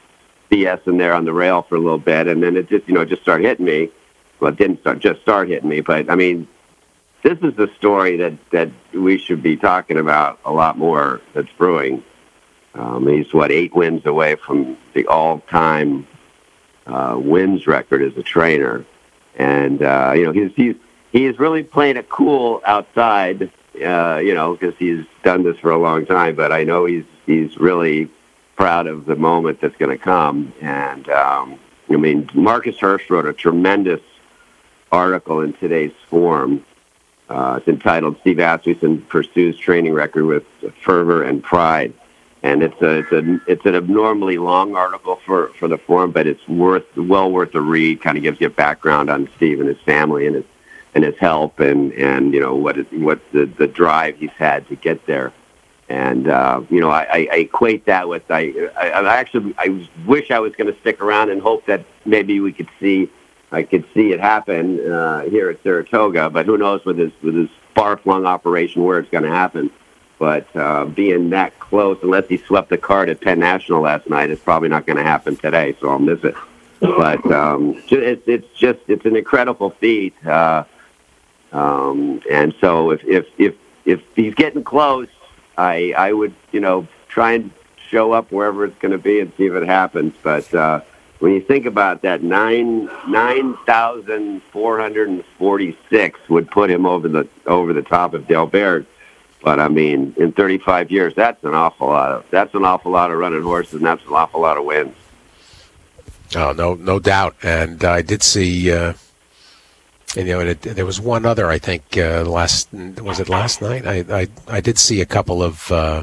BSing there on the rail for a little bit, and then it just, you know, just started hitting me. Well, it didn't start, just start hitting me, but, I mean, this is the story that, that we should be talking about a lot more that's brewing. Um, he's, what, eight wins away from the all-time uh, wins record as a trainer. And, uh, you know, he's, he's he's really playing it cool outside, uh, you know, because he's done this for a long time. But I know he's he's really proud of the moment that's going to come. And um, I mean, Marcus Hirsch wrote a tremendous article in today's Forum. Uh, it's entitled "Steve Asmussen Pursues Training Record with Fervor and Pride," and it's a it's a it's an abnormally long article for, for the Forum, but it's worth well worth a read. Kind of gives you a background on Steve and his family and his and his help, and, and you know what it, what the, the drive he's had to get there. And uh, you know, I, I, I equate that with I, I I actually I wish I was going to stick around and hope that maybe we could see. I could see it happen uh, here at Saratoga, but who knows with his with his far-flung operation where it's going to happen. But uh, being that close, unless he swept the card at Penn National last night, it's probably not going to happen today. So I'll miss it. But um, it's it's just it's an incredible feat, uh, um, and so if if if if he's getting close, I I would you know try and show up wherever it's going to be and see if it happens. But uh, when you think about that, nine nine thousand four hundred and forty six would put him over the over the top of Delbert. But I mean, in thirty five years, that's an awful lot of that's an awful lot of running horses, and that's an awful lot of wins. Oh no, no doubt. And uh, I did see, uh, and, you know, it, there was one other. I think uh, last was it last night. I I, I did see a couple of. Uh,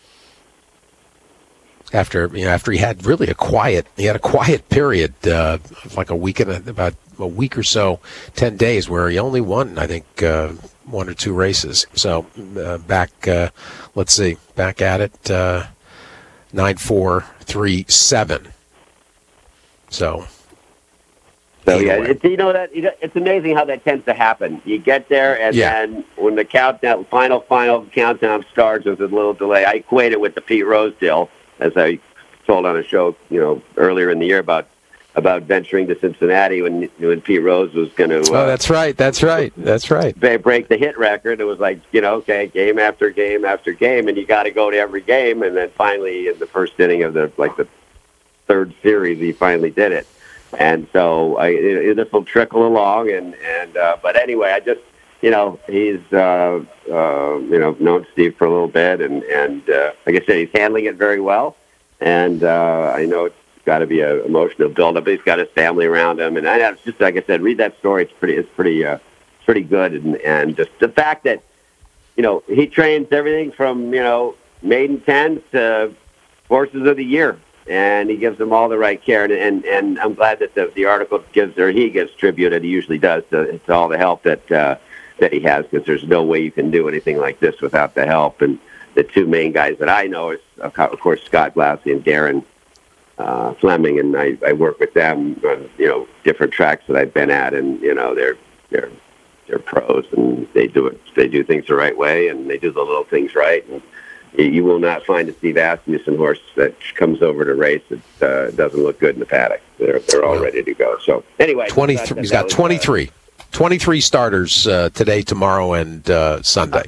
After you know, after he had really a quiet, he had a quiet period, uh, like a week and a, about a week or so, ten days, where he only won, I think, uh, one or two races. So uh, back, uh, let's see, back at it, uh, nine, four, three, seven. So, so yeah, it's, you know that it's amazing how that tends to happen. You get there, and yeah. then when the countdown, final, final countdown starts with a little delay, I equate it with the Pete Rose deal. As I told on a show, you know, earlier in the year about about venturing to Cincinnati when when Pete Rose was going to. Uh, oh, that's right. That's right. That's right. Break the hit record. It was like, you know, okay, game after game after game, and you got to go to every game. And then finally, in the first inning of the like the third series, he finally did it. And so I, it, this will trickle along. And and uh, but anyway, I just. You know, he's, uh, uh, you know, known Steve for a little bit, and, and uh, like I said, he's handling it very well. And uh, I know it's got to be an emotional build-up. He's got his family around him. And I know, it's just, like I said, read that story. It's pretty, it's pretty, uh, pretty good. And, and just the fact that, you know, he trains everything from, you know, maiden tens to horses of the year. And he gives them all the right care. And, and, and I'm glad that the, the article gives, or he gives tribute, and he usually does, to, to all the help that, uh, that he has, because there's no way you can do anything like this without the help. And the two main guys that I know is, of course, Scott Blassie and Darren uh, Fleming, and I, I work with them on, you know, different tracks that I've been at, and, you know, they're they're they're pros, and they do it they do things the right way, and they do the little things right. And you will not find a Steve Asmussen horse that comes over to race that uh, doesn't look good in the paddock. They're they're all ready to go. So anyway, twenty-three. He's got twenty-three. twenty-three starters uh, today, tomorrow, and uh, Sunday.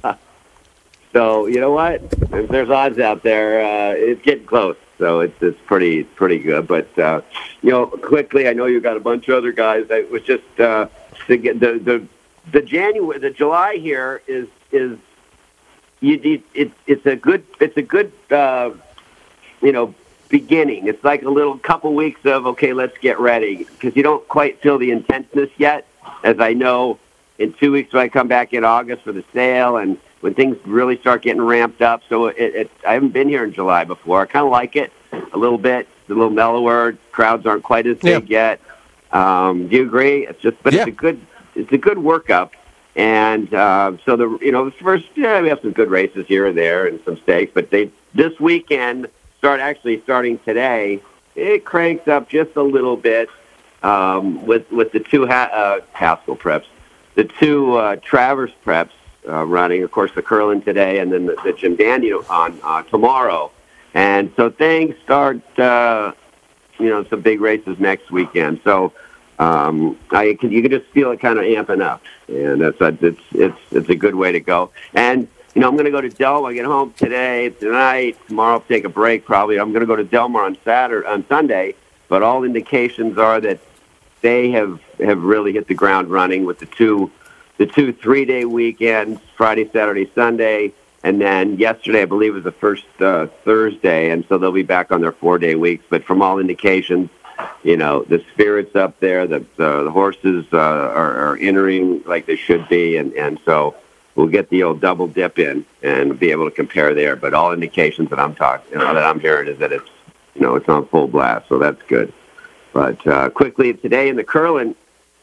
So you know what? If there's odds out there, uh, it's getting close. So it's it's pretty pretty good. But uh, you know, quickly, I know you got a bunch of other guys. I was just uh, to get the the the January, the July here is is you, you it, it's a good it's a good uh, you know beginning. It's like a little couple weeks of okay, let's get ready, because you don't quite feel the intenseness yet. As I know, in two weeks when I come back in August for the sale, and when things really start getting ramped up. So it, it, I haven't been here in July before. I kind of like it a little bit. It's a little mellower. Crowds aren't quite as big yeah. yet. Um, do you agree? It's just, but yeah. it's a good, it's a good workup. And uh, so the, you know, the first, yeah, we have some good races here and there and some stakes, but they this weekend start actually starting today. It cranks up just a little bit. Um, with with the two ha- uh, Haskell preps, the two uh, Travers preps uh, running, of course, the Curlin today, and then the, the Jim Dandy on uh, tomorrow, and so things start, uh, you know, some big races next weekend. So um, I can you can just feel it kind of amping up, and that's a, it's it's it's a good way to go. And you know, I'm going to go to Del Mar. I get home today, tonight, tomorrow. I'll take a break probably. I'm going to go to Del Mar on Saturday, on Sunday. But all indications are that they have, have really hit the ground running with the two the two three-day weekends, Friday, Saturday, Sunday, and then yesterday, I believe, was the first uh, Thursday, and so they'll be back on their four-day weeks. But from all indications, you know, the spirit's up there, the the, the horses uh, are, are entering like they should be, and, and so we'll get the old double dip in and be able to compare there. But all indications that I'm talking, you know, that I'm hearing is that it's, you know, it's on full blast, so that's good. But uh, quickly today in the Curlin,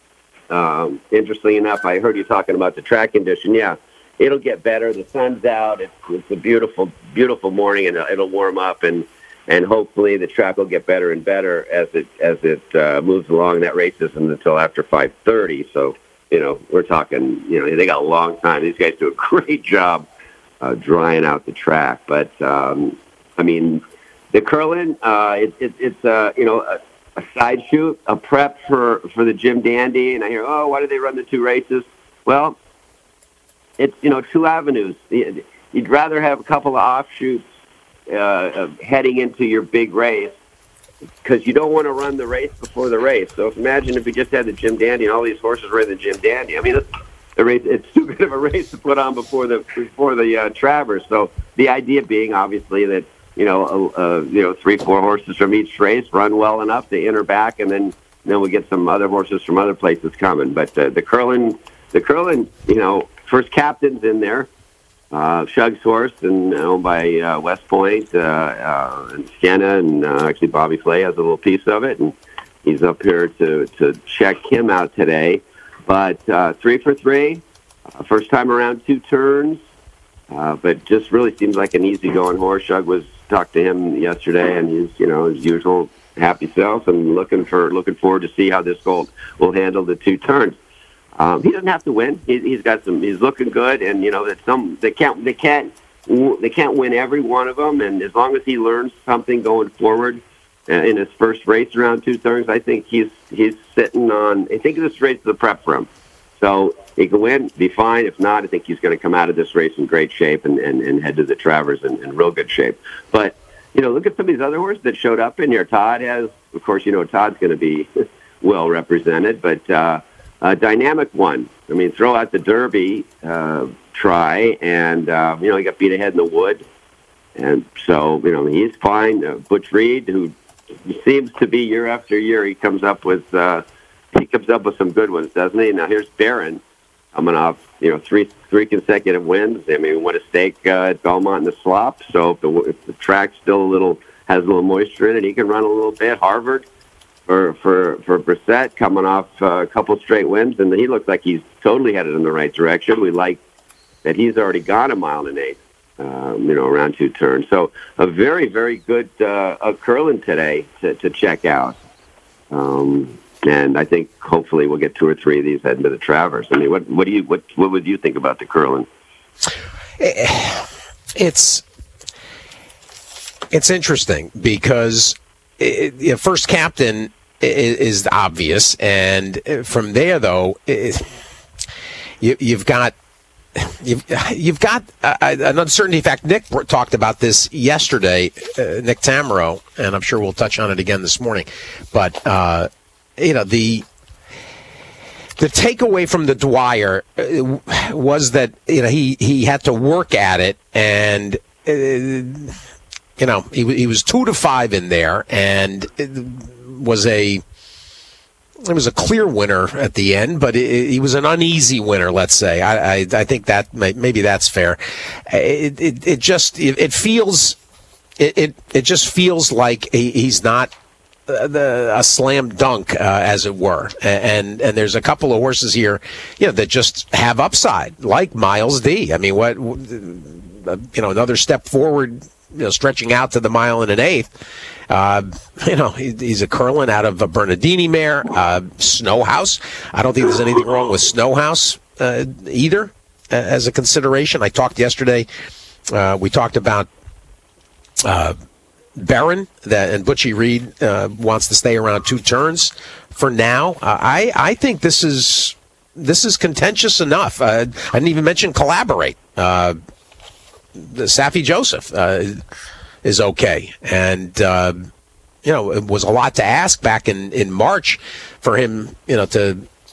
um, interestingly enough, I heard you talking about the track condition. Yeah, it'll get better. The sun's out. It's, it's a beautiful, beautiful morning, and it'll warm up, and and hopefully the track will get better and better as it as it uh, moves along. That race isn't until after five thirty, so you know we're talking. You know they got a long time. These guys do a great job uh, drying out the track. But um, I mean, the Curlin, uh, it, it, it's uh, you know. A, a side shoot, a prep for, for the Jim Dandy, and I hear, oh, why do they run the two races? Well, it's, you know, two avenues. You'd rather have a couple of offshoots uh, heading into your big race because you don't want to run the race before the race. So if, imagine if we just had the Jim Dandy and all these horses ran the Jim Dandy. I mean, it's, the race, it's too good of a race to put on before the before the uh, Travers. So the idea being, obviously, that you know, uh, you know, three, four horses from each race run well enough to enter back, and then then we get some other horses from other places coming. But uh, the Curlin, the Curlin, you know, first captain's in there, uh, Shug's horse, and owned by uh, West Point uh, uh, and Sienna, and uh, actually Bobby Flay has a little piece of it, and he's up here to to check him out today. But uh, three for three, uh, first time around two turns, uh, but just really seems like an easygoing horse. Shug was. Talked to him yesterday, and he's, you know, his usual happy self, and looking for looking forward to see how this gold will handle the two turns. Um, he doesn't have to win. He, he's got some. He's looking good, and you know that some they can't they can't they can't win every one of them. And as long as he learns something going forward uh, in his first race around two turns, I think he's he's sitting on. I think this race is a prep for him. So he can win, be fine. If not, I think he's going to come out of this race in great shape and, and, and head to the Travers in, in real good shape. But, you know, look at some of these other horses that showed up in here. Todd has, of course, you know, Todd's going to be well represented, but uh, a dynamic one. I mean, throw out the Derby uh, try, and, uh, you know, he got beat ahead in the wood. And so, you know, he's fine. Uh, Butch Reed, who seems to be year after year, he comes up with... Uh, He comes up with some good ones, doesn't he? Now here's Barron coming off, you know, three three consecutive wins. I mean, won a stake uh, at Belmont in the slop. So if the, if the track's still a little has a little moisture in it, he can run a little bit. Harvard for for for Brissett coming off uh, a couple straight wins, and he looks like he's totally headed in the right direction. We like that he's already gone a mile and eight, um, you know, around two turns. So a very very good uh, a Curlin today to to check out. Um, And I think hopefully we'll get two or three of these heading to the Travers. I mean, what what do you what what would you think about the Curlin? It's it's interesting because it, it, first captain is, is obvious, and from there though, it, you, you've got. You've, you've got uh, an uncertainty. In fact, Nick talked about this yesterday, uh, Nick Tamaro, and I'm sure we'll touch on it again this morning. But uh, you know, the the takeaway from the Dwyer was that you know he, he had to work at it, and uh, you know he he was two to five in there, and it was a. It was a clear winner at the end, but it, he was an uneasy winner. Let's say. I, I, I think that may, maybe that's fair. It, it, it just it, it feels it, it it just feels like he, he's not the, a slam dunk, uh, as it were. And and there's a couple of horses here, you know, that just have upside, like Miles D. I mean, what you know, another step forward, you know, stretching out to the mile and an eighth. Uh, you know, he, he's a Curlin out of a Bernardini mare. Uh, Snowhouse. I don't think there's anything wrong with Snowhouse uh, either uh, as a consideration. I talked yesterday. Uh, we talked about uh, Barron, that, and Butchie Reed uh, wants to stay around two turns for now. Uh, I I think this is this is contentious enough. Uh, I didn't even mention Collaborate. Uh, Saffie Joseph. Uh, is okay. And, uh, you know, it was a lot to ask back in, in March for him, you know, to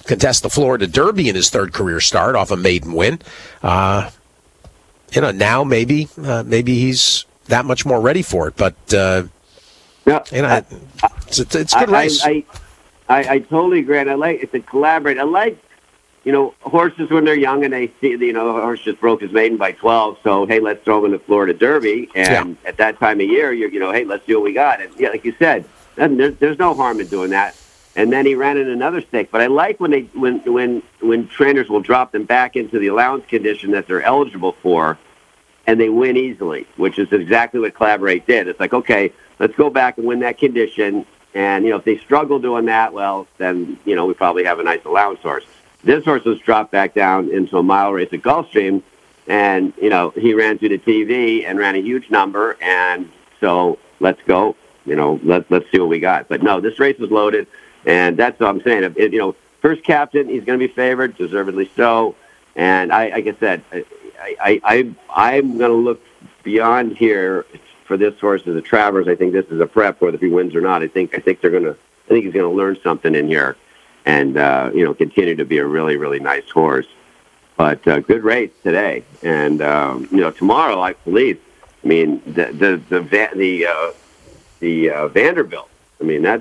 contest the Florida Derby in his third career start off a maiden win. Uh, you know, now maybe uh, maybe he's that much more ready for it. But uh, no, you know, I, it's, it's, it's a good I, race. I, I, I totally agree. And I like it's a collaborate. I like. You know, horses when they're young and they see, you know, a horse just broke his maiden by twelve, so, hey, let's throw him in the Florida Derby. And yeah. at that time of year, you're, you know, hey, let's do what we got. And, yeah, like you said, there's, there's no harm in doing that. And then he ran in another stake. But I like when they when when when trainers will drop them back into the allowance condition that they're eligible for, and they win easily, which is exactly what Collaborate did. It's like, okay, let's go back and win that condition. And, you know, if they struggle doing that, well, then, you know, we probably have a nice allowance horse. This horse was dropped back down into a mile race at Gulfstream, and, you know, he ran through the T V and ran a huge number, and so let's go. You know, let, let's see what we got. But, no, this race was loaded, and that's what I'm saying. It, you know, first captain, he's going to be favored, deservedly so, and I, like I said, I, I, I, I'm going to look beyond here for this horse as a Travers. I think this is a prep, whether he wins or not. I think I think they're going to. I think he's going to learn something in here. And, uh, you know, continue to be a really, really nice horse. But uh, good race today. And, um, you know, tomorrow, I believe, I mean, the the the, the, uh, the uh, Vanderbilt, I mean, that's,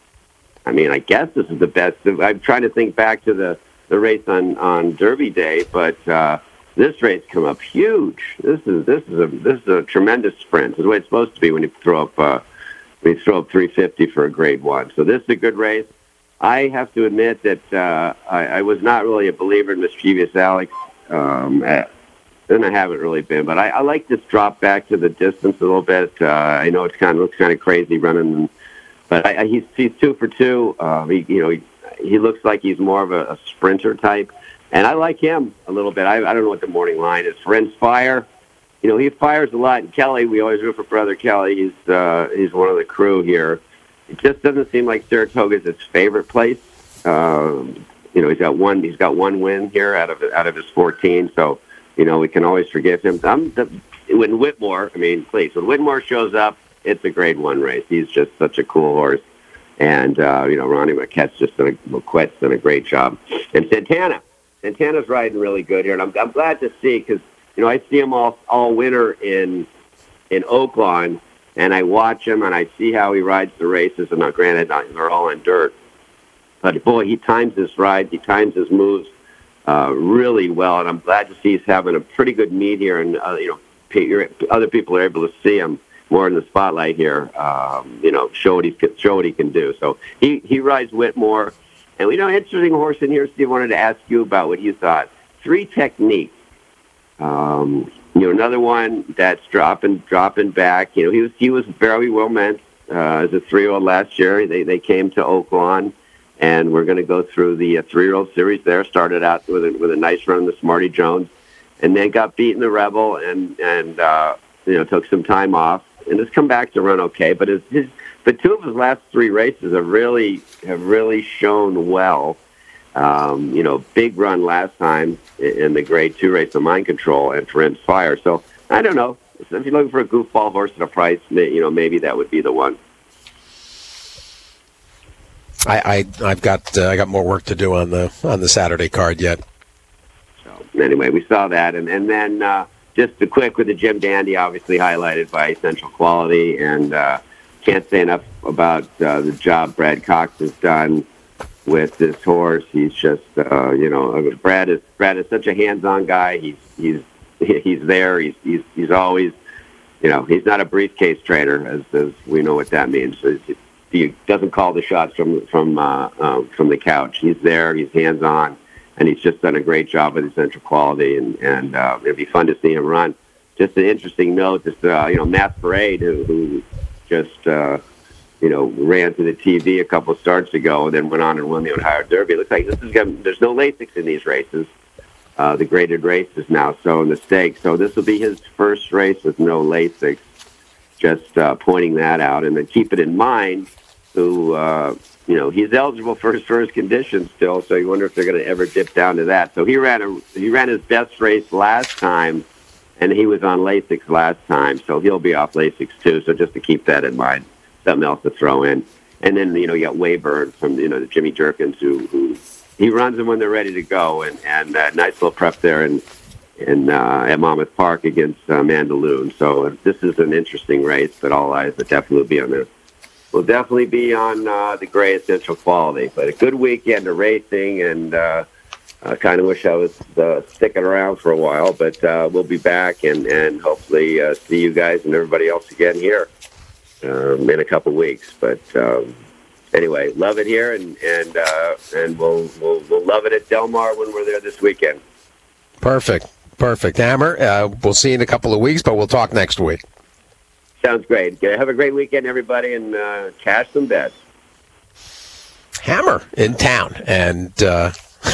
I mean, I guess this is the best. I'm trying to think back to the, the race on, on Derby Day, but uh, this race come up huge. This is this is a this is a tremendous sprint. This is the way it's supposed to be when you throw up uh, when you throw up three fifty for a grade one. So this is a good race. I have to admit that uh, I, I was not really a believer in Mischievous Alex, um, and I haven't really been. But I, I like this drop back to the distance a little bit. Uh, I know it kind of looks kind of crazy running, but I, I, he's he's two for two. Uh, he you know he, he looks like he's more of a, a sprinter type, and I like him a little bit. I, I don't know what the morning line is. Friends Fire, you know he fires a lot. And Kelly, we always root for Brother Kelly. He's uh, he's one of the crew here. It just doesn't seem like Saratoga is his favorite place. Um, you know, he's got one. He's got one win here out of out of his fourteen. So, you know, we can always forgive him. I'm the, when Whitmore. I mean, please, when Whitmore shows up, it's a grade one race. He's just such a cool horse, and uh, you know, Ronnie Marquette's just done a, Marquette's done a great job. And Santana, Santana's riding really good here, and I'm I'm glad to see because you know I see him all all winter in in Oaklawn. And I watch him, and I see how he rides the races. And now, granted, they're all on dirt. But, boy, he times his ride. He times his moves uh, really well. And I'm glad to see he's having a pretty good meet here. And, uh, you know, other people are able to see him more in the spotlight here, um, you know, show what, he, show what he can do. So he, he rides Whitmore. And we know an interesting horse in here, Steve, wanted to ask you about what you thought. Three Technique. Um You know, another one that's dropping, dropping back. You know, he was he was very well meant uh, as a three-year-old last year. They they came to Oaklawn, and we're going to go through the uh, three-year-old series there. Started out with a, with a nice run in the Smarty Jones, and then got beat in the Rebel, and and uh, you know took some time off, and has come back to run okay. But his, his but two of his last three races have really have really shown well. Um, you know, big run last time in the grade two race of Mind Control and Friends Fire. So, I don't know. If you're looking for a goofball horse at a price, you know, maybe that would be the one. I, I I've got uh, I got more work to do on the on the Saturday card yet. So anyway, we saw that, and and then uh, just a quick with the Jim Dandy, obviously highlighted by Essential Quality, and uh, can't say enough about uh, the job Brad Cox has done with this horse. He's just, uh, you know, Brad is Brad is such a hands-on guy. He's he's he's there. He's he's he's always, you know, he's not a briefcase trainer, as as we know what that means. He doesn't call the shots from from uh, um, from the couch. He's there. He's hands-on, and he's just done a great job with Essential Quality. And and uh, it'd be fun to see him run. Just an interesting note. Just uh, you know, Matt Parade, who, who just. Uh, you know, ran to the T V a couple of starts ago and then went on and won the Ohio Derby. It looks like this is gonna, there's no Lasix in these races, uh, the graded races now, so in the stakes. So this will be his first race with no Lasix, just uh, pointing that out. And then keep it in mind, who, uh, you know, he's eligible for his first condition still, so you wonder if they're going to ever dip down to that. So he ran a, he ran his best race last time, and he was on Lasix last time, so he'll be off Lasix too, so just to keep that in mind. Something else to throw in. And then, you know, you got Wayburn from, you know, the Jimmy Jerkins, who, who he runs them when they're ready to go, and and uh, nice little prep there in in uh, at Monmouth Park against uh, Mandaloun. So this is an interesting race, but all eyes will definitely be on the will definitely be on uh, the Gray Essential Quality. But a good weekend of racing, and uh, I kind of wish I was uh, sticking around for a while, but uh, we'll be back and and hopefully uh, see you guys and everybody else again here um, in a couple weeks. But um, anyway, love it here, and and uh, and we'll, we'll we'll love it at Del Mar when we're there this weekend. Perfect, perfect. Hammer, uh, we'll see you in a couple of weeks, but we'll talk next week. Sounds great. Have a great weekend, everybody, and uh, cash some bets. Hammer in town, and uh,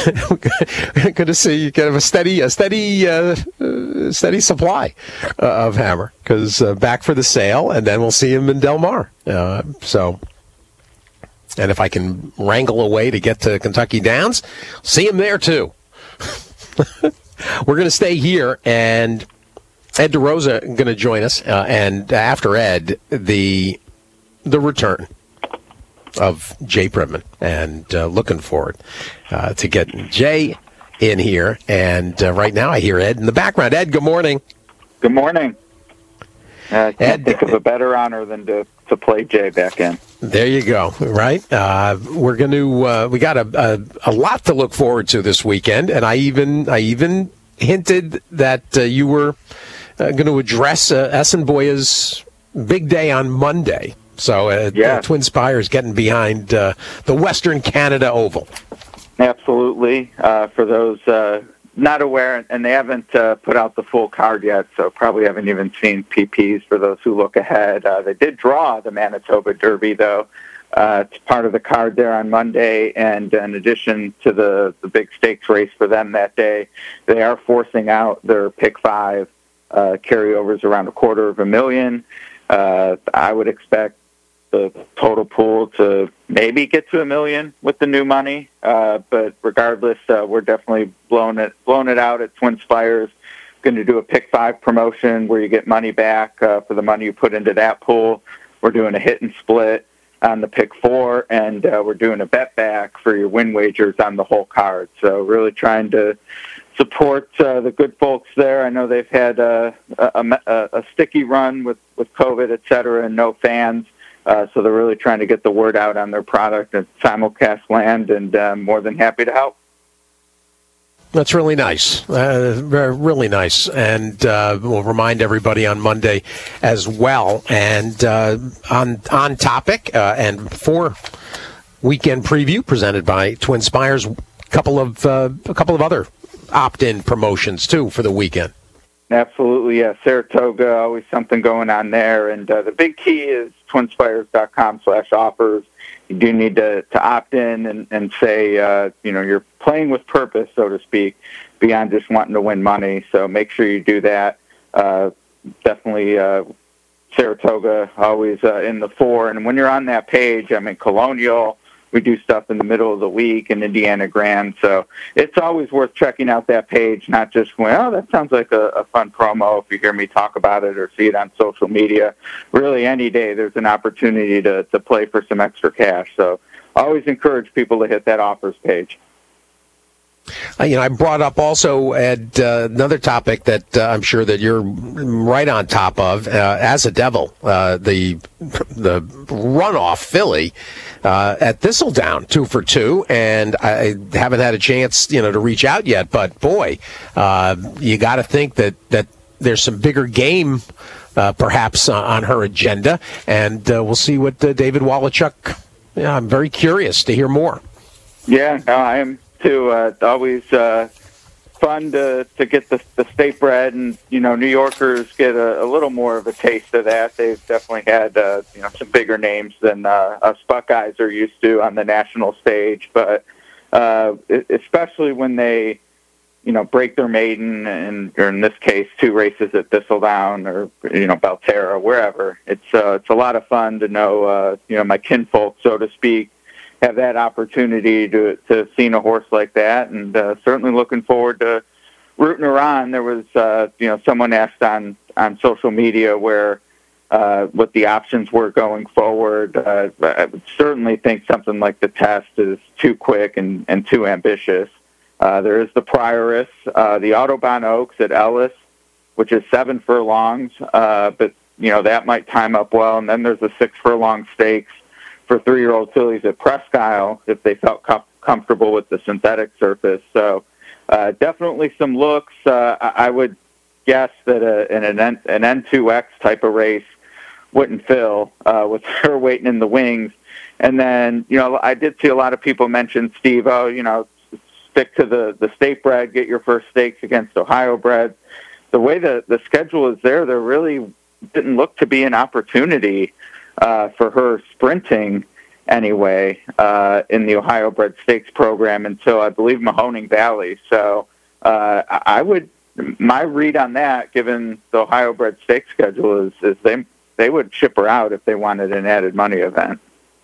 good to see you get a steady, a steady, uh, steady supply uh, of Hammer, because uh, back for the sale, and then we'll see him in Del Mar. Uh, so. And if I can wrangle a way to get to Kentucky Downs, see him there too. We're going to stay here, and Ed DeRosa going to join us. Uh, and after Ed, the the return of Jay Privman, and uh, looking forward uh, to getting Jay in here. And uh, right now, I hear Ed in the background. Ed, good morning. Good morning. Uh, I can't Ed, think of a better honor than to, to play Jay back in. There you go. Right. Uh, we're going to, uh, we got a, a, a lot to look forward to this weekend. And I even, I even hinted that uh, you were uh, going to address uh, Essen Boya's big day on Monday. So uh, yeah. uh, Twin Spires getting behind uh, the Western Canada Oval. Absolutely. Uh, for those uh, not aware, and they haven't uh, put out the full card yet, so probably haven't even seen P Ps for those who look ahead. Uh, they did draw the Manitoba Derby, though. Uh, it's part of the card there on Monday, and in addition to the, the big stakes race for them that day, they are forcing out their pick five uh, carryovers around a quarter of a million. Uh, I would expect the total pool to maybe get to a million with the new money. Uh, but regardless, uh, we're definitely blowing it, blowing it out at Twin Spires. Going to do a pick five promotion where you get money back uh, for the money you put into that pool. We're doing a hit and split on the pick four, and uh, we're doing a bet back for your win wagers on the whole card. So really trying to support uh, the good folks there. I know they've had uh, a, a, a sticky run with, with COVID, et cetera, and no fans. Uh, so they're really trying to get the word out on their product at simulcast land, and uh, more than happy to help. That's really nice, uh, really nice, and uh, we'll remind everybody on Monday as well. And uh, on on topic, uh, and for weekend preview presented by Twin Spires, a couple of uh, a couple of other opt-in promotions too for the weekend. Absolutely, yeah. Saratoga, always something going on there. And uh, the big key is twinspires.com slash offers. You do need to, to opt in and, and say, uh, you know, you're playing with purpose, so to speak, beyond just wanting to win money. So make sure you do that. Uh, definitely uh, Saratoga, always uh, in the four. And when you're on that page, I mean, Colonial, we do stuff in the middle of the week, and Indiana Grand. So it's always worth checking out that page, not just going, oh, that sounds like a, a fun promo if you hear me talk about it or see it on social media. Really, any day there's an opportunity to, to play for some extra cash. So always encourage people to hit that offers page. Uh, you know, I brought up also, Ed, uh, another topic that uh, I'm sure that you're right on top of, uh, as a devil, uh, the the runoff filly uh, at Thistledown, two for two, and I haven't had a chance, you know, to reach out yet. But boy, uh, you got to think that that there's some bigger game, uh, perhaps, uh, on her agenda, and uh, we'll see what uh, David Wallachuk. Yeah, I'm very curious to hear more. Yeah, no, I am. Too. Uh, always uh, fun to, to get the, the state bred, and you know, New Yorkers get a, a little more of a taste of that. They've definitely had uh, you know, some bigger names than uh, us Buckeyes are used to on the national stage. But uh, especially when they, you know, break their maiden, and or in this case, two races at Thistledown or you know, Belterra, wherever. It's uh, it's a lot of fun to know uh, you know, my kinfolk, so to speak, have that opportunity to to see a horse like that, and uh, certainly looking forward to rooting her on. There was, uh, you know, someone asked on, on social media where uh, what the options were going forward. Uh, I would certainly think something like the Test is too quick and, and too ambitious. Uh, there is the Prioress, uh, the Autobahn Oaks at Ellis, which is seven furlongs, uh, but, you know, that might time up well. And then there's the six furlong stakes for three-year-old fillies at Presque Isle if they felt com- comfortable with the synthetic surface. So uh, definitely some looks. Uh, I would guess that a, in an, an N two X type of race wouldn't fill uh, with her waiting in the wings. And then, you know, I did see a lot of people mention, Steve, oh, you know, stick to the, the state bred, get your first stakes against Ohio bred. The way the, the schedule is there, there really didn't look to be an opportunity uh, for her sprinting anyway uh, in the Ohio bred stakes program until, I believe, Mahoning Valley. So uh, I would, my read on that, given the Ohio bred stakes schedule, is, is they they would ship her out if they wanted an added money event.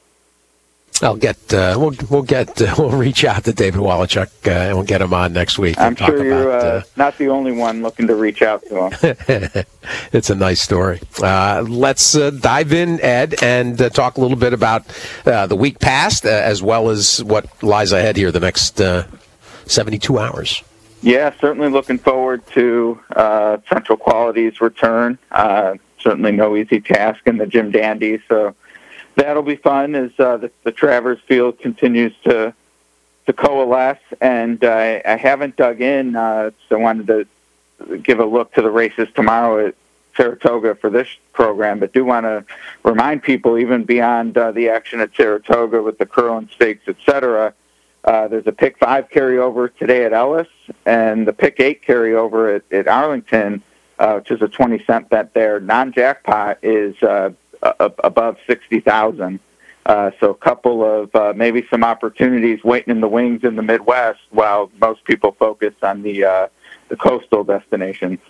I'll get uh, we'll we'll get uh, we'll reach out to David Wolochuk uh, and we'll get him on next week. I'm sure you're about, uh, uh, not the only one looking to reach out to him. It's a nice story. Uh, let's uh, dive in, Ed, and uh, talk a little bit about uh, the week past uh, as well as what lies ahead here the next uh, seventy-two hours. Yeah, certainly looking forward to uh, Central Quality's return. Uh, certainly no easy task in the Jim Dandy, so that'll be fun as uh, the, the Travers field continues to to coalesce. And uh, I haven't dug in, uh, so I wanted to give a look to the races tomorrow at Saratoga for this program, but do want to remind people, even beyond uh, the action at Saratoga with the Curlin Stakes, et cetera, uh, there's a pick five carryover today at Ellis, and the pick eight carryover at, at Arlington, uh, which is a twenty cent bet there. Non-jackpot is uh, a, above sixty thousand. Uh, so a couple of uh, maybe some opportunities waiting in the wings in the Midwest, while most people focus on the uh, the coastal destinations.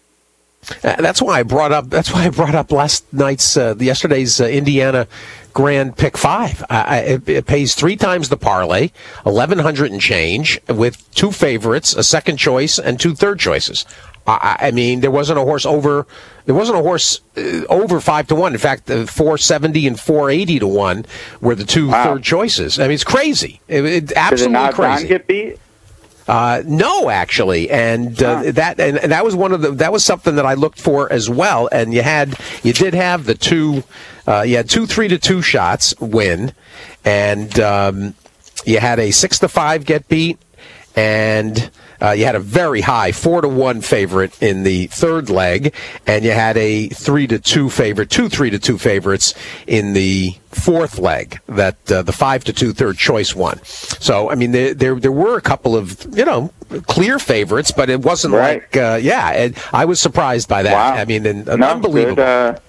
Uh, that's why I brought up. That's why I brought up last night's, uh, yesterday's uh, Indiana Grand Pick Five. Uh, I, it, it pays three times the parlay, eleven hundred and change, with two favorites, a second choice, and two third choices. I, I mean, there wasn't a horse over. There wasn't a horse uh, over five to one. In fact, uh, four seventy and four eighty to one were the two wow. third choices. I mean, it's crazy. It, it absolutely Did it not crazy. Get beat? Uh, no, actually, and uh, huh. that and, and that was one of the that was something that I looked for as well. And you had you did have the two, uh, you had two three to two shots win, and um, you had a six to five get beat, and uh, you had a very high four to one favorite in the third leg, and you had a three to two favorite, two three to two favorites in the fourth leg that uh, the five to two third choice won. So I mean, there there, there were a couple of you know clear favorites, but it wasn't right. like uh, yeah. It, I was surprised by that. Wow. I mean, and, no, unbelievable. Good, uh,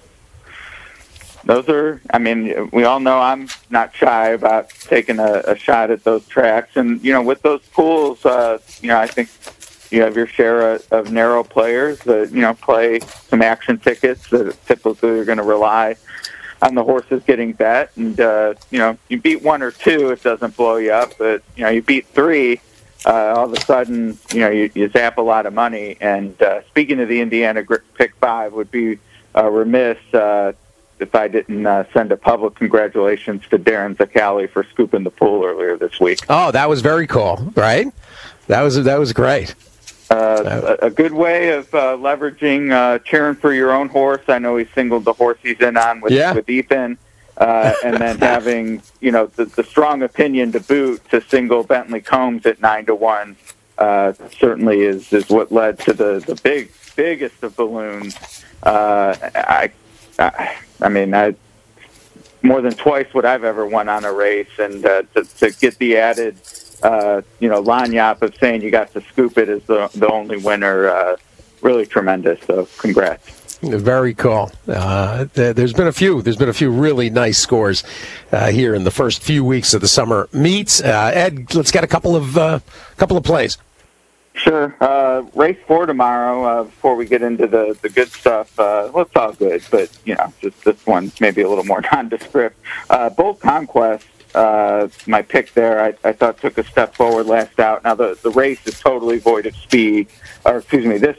those are. I mean, we all know I'm not shy about taking a, a shot at those tracks, and you know, with those pools, uh, you know, I think you have your share of, of narrow players that you know play some action tickets that typically are going to rely on the horses getting bet, and uh, you know, you beat one or two, it doesn't blow you up, but you know, you beat three, uh, all of a sudden, you know, you, you zap a lot of money. And uh, speaking of the Indiana Pick Five, would be uh, remiss uh, if I didn't uh, send a public congratulations to Darren Zaccali for scooping the pool earlier this week. Oh, that was very cool, right? That was that was great. Uh, a, a good way of uh, leveraging uh, cheering for your own horse. I know he singled the horse he's in on with, yeah. with Ethan, uh, and then having you know the, the strong opinion to boot to single Bentley Combs at nine to one. Uh, certainly is is what led to the, the big biggest of balloons. Uh, I, I I mean I more than twice what I've ever won on a race, and uh, to, to get the added. Uh, you know, lanyap of saying you got to scoop it as the the only winner, uh, really tremendous. So, congrats. Very cool. Uh, there's been a few. There's been a few really nice scores uh, here in the first few weeks of the summer meets. Uh, Ed, let's get a couple of uh, couple of plays. Sure. Uh, race four tomorrow. Uh, before we get into the, the good stuff, uh, well, it's all good, but you know, just this one maybe a little more nondescript. Uh, Bold Conquest. Uh, my pick there, I, I thought took a step forward last out. Now the, the race is totally void of speed, or excuse me, this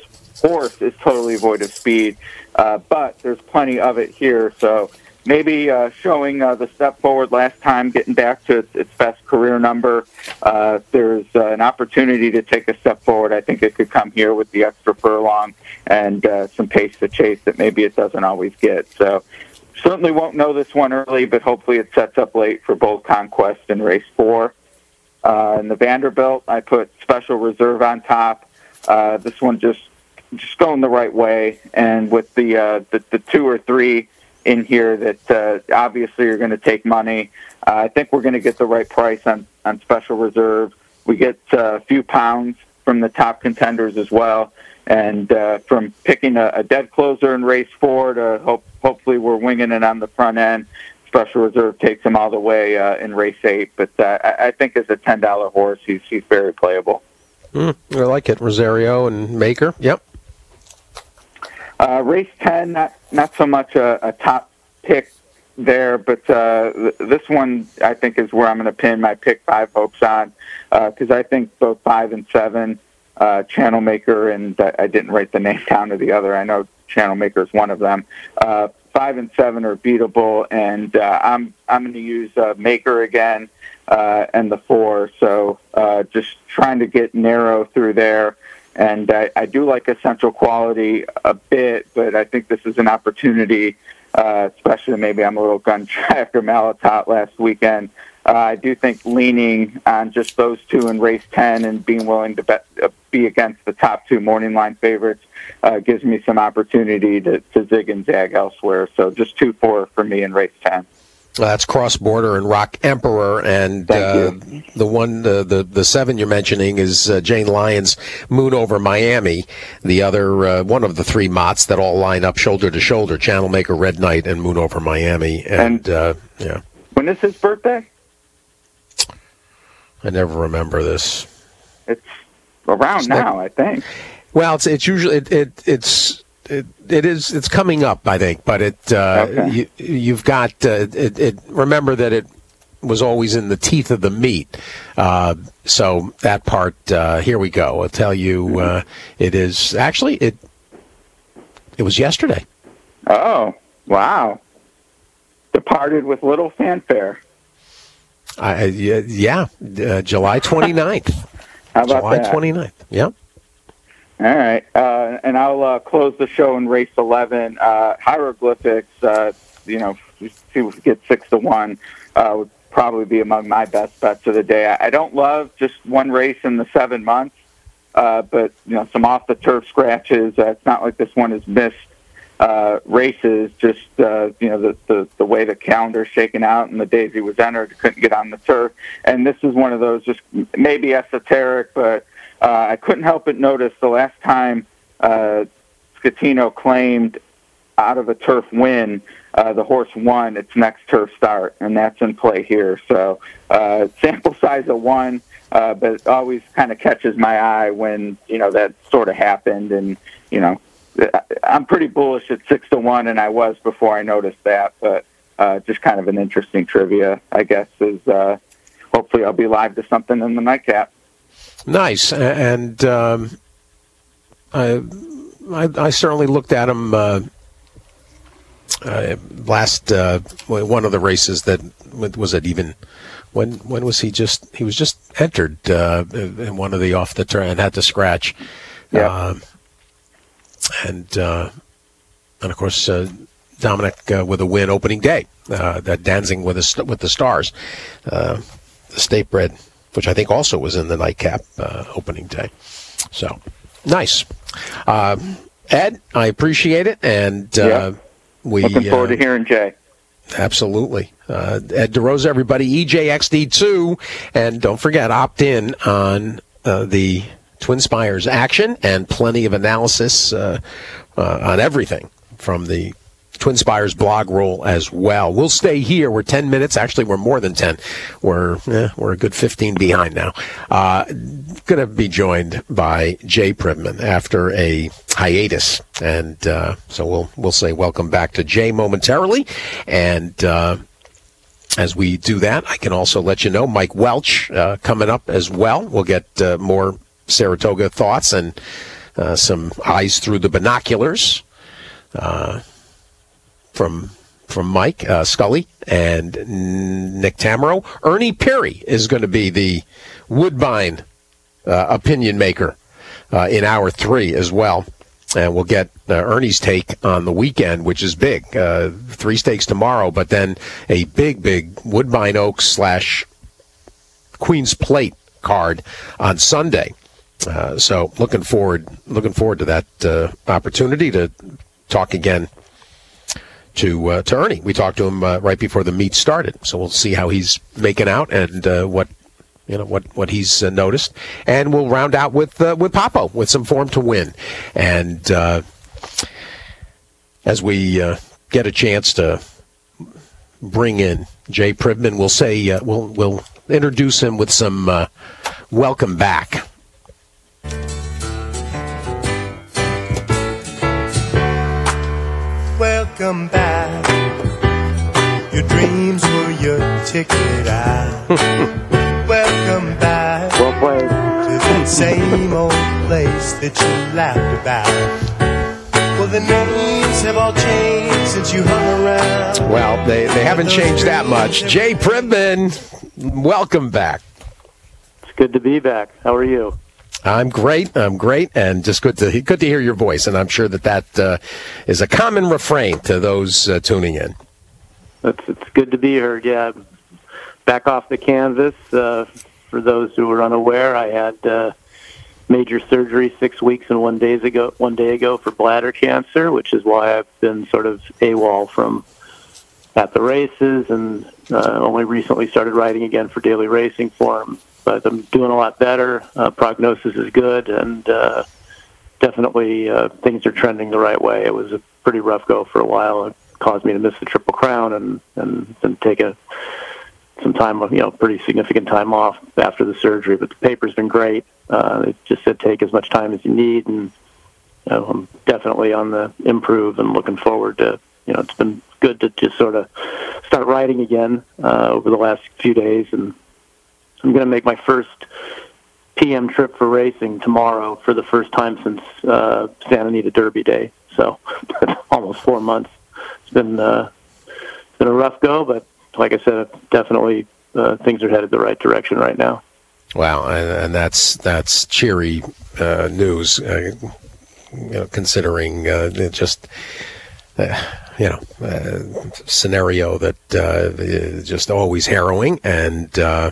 horse is totally void of speed, uh, but there's plenty of it here. So maybe uh, showing uh, the step forward last time, getting back to its, its best career number. Uh, there's uh, an opportunity to take a step forward. I think it could come here with the extra furlong and uh, some pace to chase that maybe it doesn't always get. So certainly won't know this one early, but hopefully it sets up late for Bold Conquest in race four. Uh, in the Vanderbilt, I put Special Reserve on top. Uh, this one just just going the right way, and with the uh, the, the two or three in here that uh, obviously are going to take money. Uh, I think we're going to get the right price on, on Special Reserve. We get uh, a few pounds from the top contenders as well, and uh, from picking a, a dead closer in race four to hope, hopefully we're winging it on the front end. Special Reserve takes him all the way uh, in race eight, but uh, I, I think as a ten dollar horse, he's, he's very playable. Mm, I like it. Rosario and Maker, yep. Uh, race ten, not not so much a, a top pick there, but uh, th- this one I think is where I'm going to pin my pick five hopes on, because uh, I think both five and seven, uh, Channel Maker, and uh, I didn't write the name down of the other. I know Channel Maker is one of them. Uh, five and seven are beatable, and uh, I'm I'm going to use uh, Maker again uh, and the four. So uh, just trying to get narrow through there. And I, I do like Essential Quality a bit, but I think this is an opportunity, uh, especially maybe I'm a little gun shy after Malatot last weekend. Uh, I do think leaning on just those two in race ten and being willing to bet, uh, be against the top two morning line favorites uh, gives me some opportunity to, to zig and zag elsewhere. So just two four for me in race ten. Uh, that's Cross Border and Rock Emperor, and uh, the one, uh, the the seven you're mentioning is uh, Jane Lyons' Moon Over Miami. The other uh, one of the three Mots that all line up shoulder to shoulder: Channel Maker, Red Knight, and Moon Over Miami. And, and uh, yeah, when is his birthday? I never remember this. It's around it's now, like, I think. Well, it's it's usually it, it it's. It, it is. It's coming up, I think, but it. Uh, okay. you, you've got. Uh, it, it. Remember that it was always in the teeth of the meat. Uh, so that part. Uh, here we go. I'll tell you. Uh, it is actually. It. It was yesterday. Oh wow! Departed with little fanfare. I, yeah, uh, July twenty-ninth. How about July that? twenty-ninth. Yep. All right, uh, and I'll uh, close the show in race eleven. Uh, hieroglyphics, uh, you know, see if we get six to one. Uh, would probably be among my best bets of the day. I, I don't love just one race in the seven months, uh, but you know, some off the turf scratches. Uh, it's not like this one has missed uh, races. Just uh, you know, the, the the way the calendar's shaken out and the days he was entered, couldn't get on the turf. And this is one of those just maybe esoteric, but. Uh, I couldn't help but notice the last time uh, Scatino claimed out of a turf win, uh, the horse won its next turf start, and that's in play here. So uh, sample size of one, uh, but it always kind of catches my eye when, you know, that sort of happened. And, you know, I'm pretty bullish at six to one, and I was before I noticed that. But uh, just kind of an interesting trivia, I guess, is uh, hopefully I'll be live to something in the nightcap. Nice, and um, I, I, I certainly looked at him uh, uh, last uh, one of the races that was it even when when was he just he was just entered uh, in one of the off the turn and had to scratch, yeah. uh, and uh, and of course uh, Dominic uh, with a win opening day, uh, that Dancing with the with the Stars, uh, the state bred. Which I think also was in the nightcap uh, opening day. So, nice. Uh, Ed, I appreciate it. And uh, yeah. we looking forward uh, to hearing Jay. Absolutely. Uh, Ed DeRosa, everybody, E J X D two. And don't forget, opt in on uh, the Twin Spires action and plenty of analysis uh, uh, on everything from the Twin Spires blog roll as well. We'll stay here. We're ten minutes. Actually, we're more than ten. We're eh, we're a good fifteen behind now. Uh, going to be joined by Jay Privman after a hiatus, and uh, so we'll we'll say welcome back to Jay momentarily. And uh, as we do that, I can also let you know Mike Welch uh, coming up as well. We'll get uh, more Saratoga thoughts and uh, some eyes through the binoculars uh, from from Mike uh, Scully and Nick Tamero. Ernie Perry is going to be the Woodbine uh, opinion maker uh, in hour three as well. And we'll get uh, Ernie's take on the weekend, which is big. Uh, three stakes tomorrow, but then a big, big Woodbine Oaks slash Queen's Plate card on Sunday. Uh, so looking forward, looking forward to that uh, opportunity to talk again to uh, to Ernie. We talked to him uh, right before the meet started, so we'll see how he's making out and uh, what you know what what he's uh, noticed, and we'll round out with uh, with Papo with some form to win, and uh, as we uh, get a chance to bring in Jay Privman, we'll say uh, we'll we'll introduce him with some uh, welcome back. Welcome back. Your dreams were your ticket out. Welcome back. Well played. To the same old place that you laughed about. Well, the names have all changed since you hung around. Well, they, they haven't changed that much. Jay Privman, welcome back. It's good to be back. How are you? I'm great. I'm great, and just good to good to hear your voice. And I'm sure that that uh, is a common refrain to those uh, tuning in. It's it's good to be heard. Yeah, back off the canvas. Uh, for those who are unaware, I had uh, major surgery six weeks and one days ago. One day ago for bladder cancer, which is why I've been sort of AWOL from at the races, and uh, only recently started riding again for Daily Racing Form. But I'm doing a lot better. Uh, prognosis is good, and uh, definitely uh, things are trending the right way. It was a pretty rough go for a while. It caused me to miss the Triple Crown and and, and take a some time, you know, pretty significant time off after the surgery. But the paper's been great. Uh, it just said take as much time as you need, and you know, I'm definitely on the improve and looking forward to. You know, it's been good to just sort of start riding again uh, over the last few days, and I'm going to make my first P M trip for racing tomorrow for the first time since uh, Santa Anita Derby Day. So almost four months. It's been uh, it's been a rough go, but like I said, definitely uh, things are headed the right direction right now. Wow, and, and that's that's cheery uh, news, uh, you know, considering uh, just. Uh, you know, uh, scenario that uh, is just always harrowing, and uh,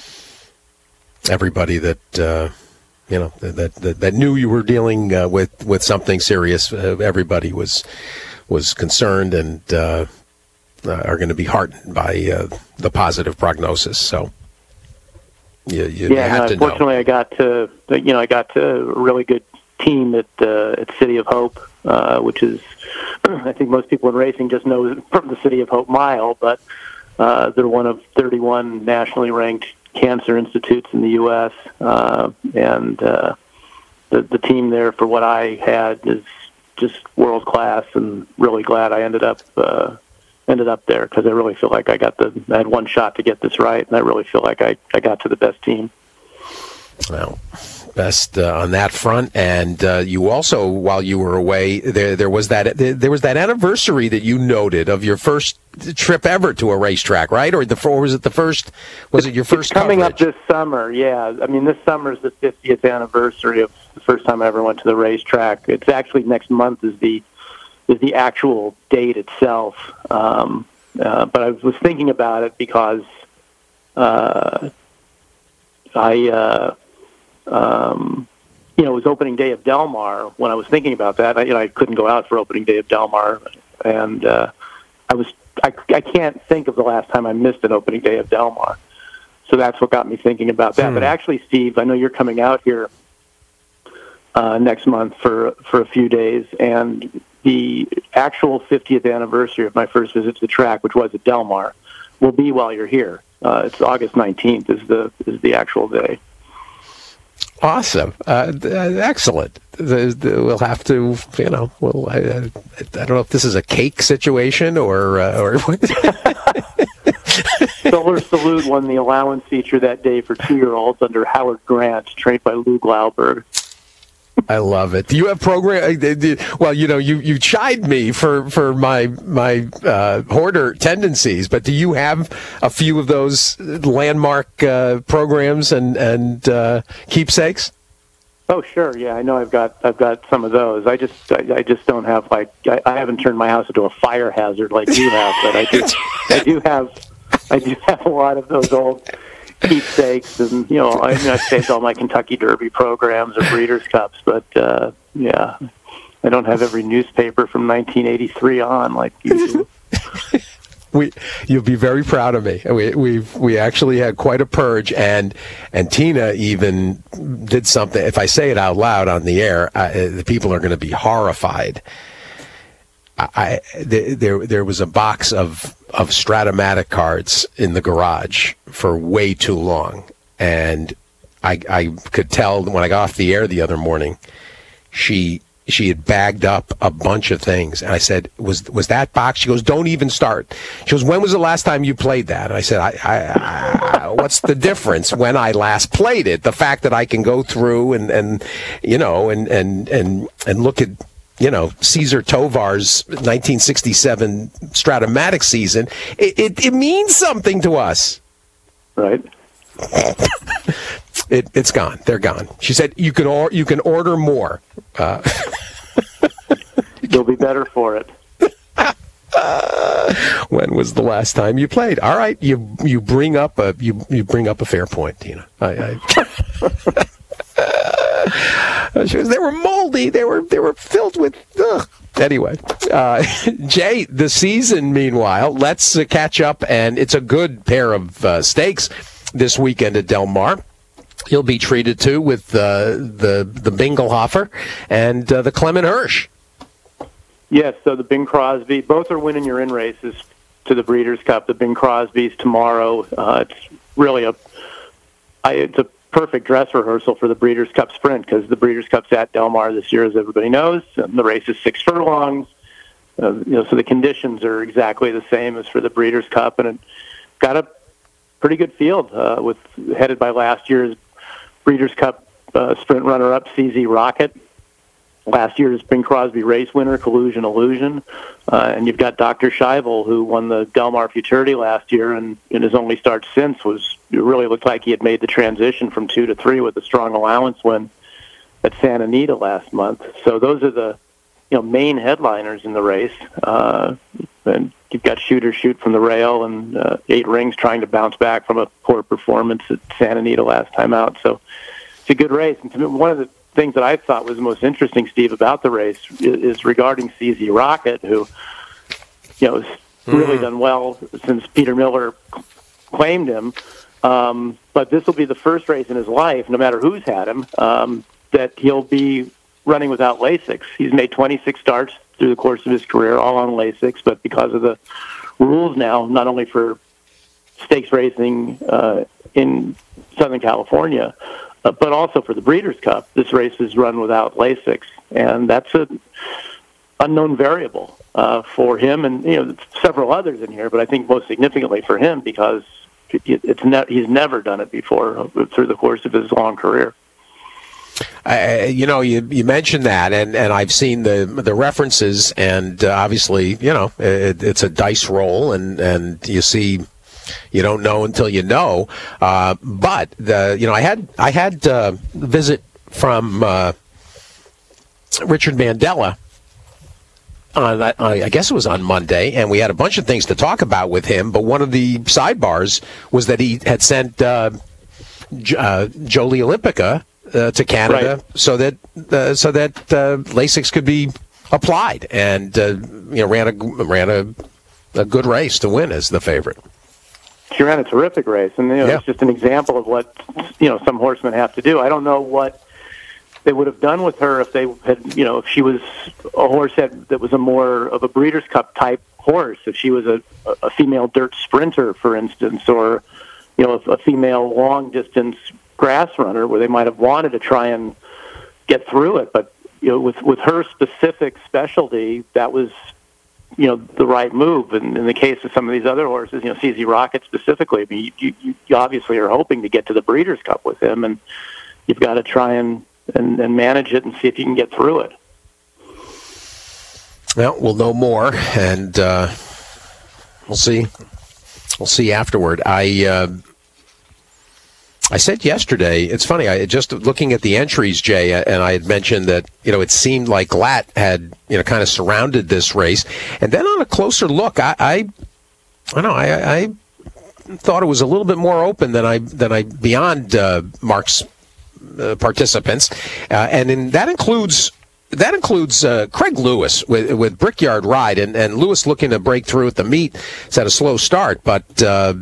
everybody that uh, you know that, that that knew you were dealing uh, with with something serious, uh, everybody was was concerned and uh, uh, are going to be heartened by uh, the positive prognosis. So, you, you, yeah, you have no, to unfortunately, know. I got to you know I got to a really good team at uh, at City of Hope, uh, which is. I think most people in racing just know from the City of Hope Mile, but uh, they're one of thirty-one nationally ranked cancer institutes in the U S, uh, and uh, the, the team there, for what I had, is just world class, and really glad I ended up uh, ended up there, because I really feel like I got the I had one shot to get this right, and I really feel like I, I got to the best team. Well, best uh, on that front, and uh, you also, while you were away, there there was that there was that anniversary that you noted of your first trip ever to a racetrack, right? Or the or was it the first? Was it your first? It's coming coverage? up this summer? Yeah, I mean, this summer is the fiftieth anniversary of the first time I ever went to the racetrack. It's actually next month is the is the actual date itself. Um, uh, but I was thinking about it because uh, I. Uh, Um, you know, it was opening day of Del Mar. When I was thinking about that, I, you know, I couldn't go out for opening day of Del Mar, and uh, I was I, I can't think of the last time I missed an opening day of Del Mar. So that's what got me thinking about that. Hmm. But actually, Steve, I know you're coming out here uh, next month for for a few days, and the actual fiftieth anniversary of my first visit to the track, which was at Del Mar, will be while you're here. Uh, it's August nineteenth is the is the actual day. Awesome. Uh, excellent. We'll have to, you know, we'll, I, I, I don't know if this is a cake situation or... Uh, or Solar Salute won the allowance feature that day for two-year-olds under Howard Grant, trained by Lou Glauberg. I love it. Do you have program? Well, you know, you, you chide me for, for my my uh, hoarder tendencies, but do you have a few of those landmark uh, programs and and uh, keepsakes? Oh, sure. Yeah, I know. I've got I've got some of those. I just I, I just don't have like I, I haven't turned my house into a fire hazard like you have, but I do I do have I do have a lot of those old keepsakes, and you know I mean, I've saved all my Kentucky Derby programs or Breeders' Cups, but uh, yeah, I don't have every newspaper from nineteen eighty-three on like you do. We, you'll be very proud of me. We we've we actually had quite a purge, and and Tina even did something. If I say it out loud on the air, I, the people are going to be horrified. I, I there there was a box of of Stratomatic cards in the garage for way too long, and I I could tell when I got off the air the other morning, she. She had bagged up a bunch of things. And I said, was was that box? She goes, don't even start. She goes, when was the last time you played that? And I said, I, I, I, what's the difference when I last played it? The fact that I can go through and, and you know, and, and, and, and look at, you know, Cesar Tovar's nineteen sixty-seven Stratomatic season, it, it, it means something to us. Right. It, it's gone. They're gone. She said, you can, or, you can order more. Uh, You'll be better for it. Uh, when was the last time you played? All right, you you bring up a you you bring up a fair point, Tina. I, I she was, they were moldy. They were they were filled with. Ugh. Anyway, uh, Jay, the season. Meanwhile, let's uh, catch up, and it's a good pair of uh, stakes this weekend at Del Mar. He'll be treated to with uh, the the Bingelhofer and uh, the Clement Hirsch. Yes, so the Bing Crosby, both are winning your in races to the Breeders' Cup. The Bing Crosby's tomorrow. Uh, it's really a I, it's a perfect dress rehearsal for the Breeders' Cup Sprint because the Breeders' Cup's at Del Mar this year, as everybody knows. And the race is six furlongs. Uh, you know, so the conditions are exactly the same as for the Breeders' Cup, and it got a pretty good field uh, with headed by last year's Breeders' Cup uh, sprint runner-up, C Z Rocket. Last year's Bing Crosby race winner, Collusion Illusion. Uh, and you've got Doctor Scheibel, who won the Del Mar Futurity last year, and in his only start since was it really looked like he had made the transition from two to three with a strong allowance win at Santa Anita last month. So those are the you know main headliners in the race. Uh, and you've got Shooter Shoot from the rail and uh, Eight Rings trying to bounce back from a poor performance at Santa Anita last time out. So it's a good race. And to me, one of the things that I thought was the most interesting, Steve, about the race is, is regarding C Z Rocket, who you know has really mm. done well since Peter Miller claimed him. Um, but this will be the first race in his life, no matter who's had him, um, that he'll be running without Lasix. He's made twenty-six starts through the course of his career, all on Lasix, but because of the rules now, not only for stakes racing uh, in Southern California, uh, but also for the Breeders' Cup, this race is run without Lasix, and that's an unknown variable uh, for him and you know several others in here, but I think most significantly for him because it's ne- he's never done it before through the course of his long career. Uh, you know, you you mentioned that, and, and I've seen the the references, and uh, obviously, you know, it, it's a dice roll, and, and you see, you don't know until you know. Uh, but the you know, I had I had uh, a visit from uh, Richard Mandela on I guess it was on Monday, and we had a bunch of things to talk about with him. But one of the sidebars was that he had sent uh, J- uh, Jolie Olympica. Uh, to Canada, right. so that uh, so that uh, Lasix could be applied, and uh, you know ran a ran a, a good race to win as the favorite. She ran a terrific race, and you know, yeah. it's just an example of what you know some horsemen have to do. I don't know what they would have done with her if they had, you know, if she was a horse that that was a more of a Breeders' Cup type horse. If she was a, a female dirt sprinter, for instance, or you know, a female long distance grass runner, where they might have wanted to try and get through it, but you know, with with her specific specialty, that was you know the right move. And in the case of some of these other horses, you know, C Z Rocket specifically, I mean, you, you, you obviously are hoping to get to the Breeders' Cup with him, and you've got to try and and, and manage it and see if you can get through it. Well, we'll know more, and uh, we'll see. We'll see afterward. I uh, I said yesterday. It's funny. I just looking at the entries, Jay, and I had mentioned that you know it seemed like Glatt had you know kind of surrounded this race, and then on a closer look, I I, I don't know. I, I thought it was a little bit more open than I than I beyond uh, Mark's uh, participants, uh, and in, that includes. That includes uh, Craig Lewis with, with Brickyard Ride, and, and Lewis looking to break through at the meet. It's had a slow start, but uh,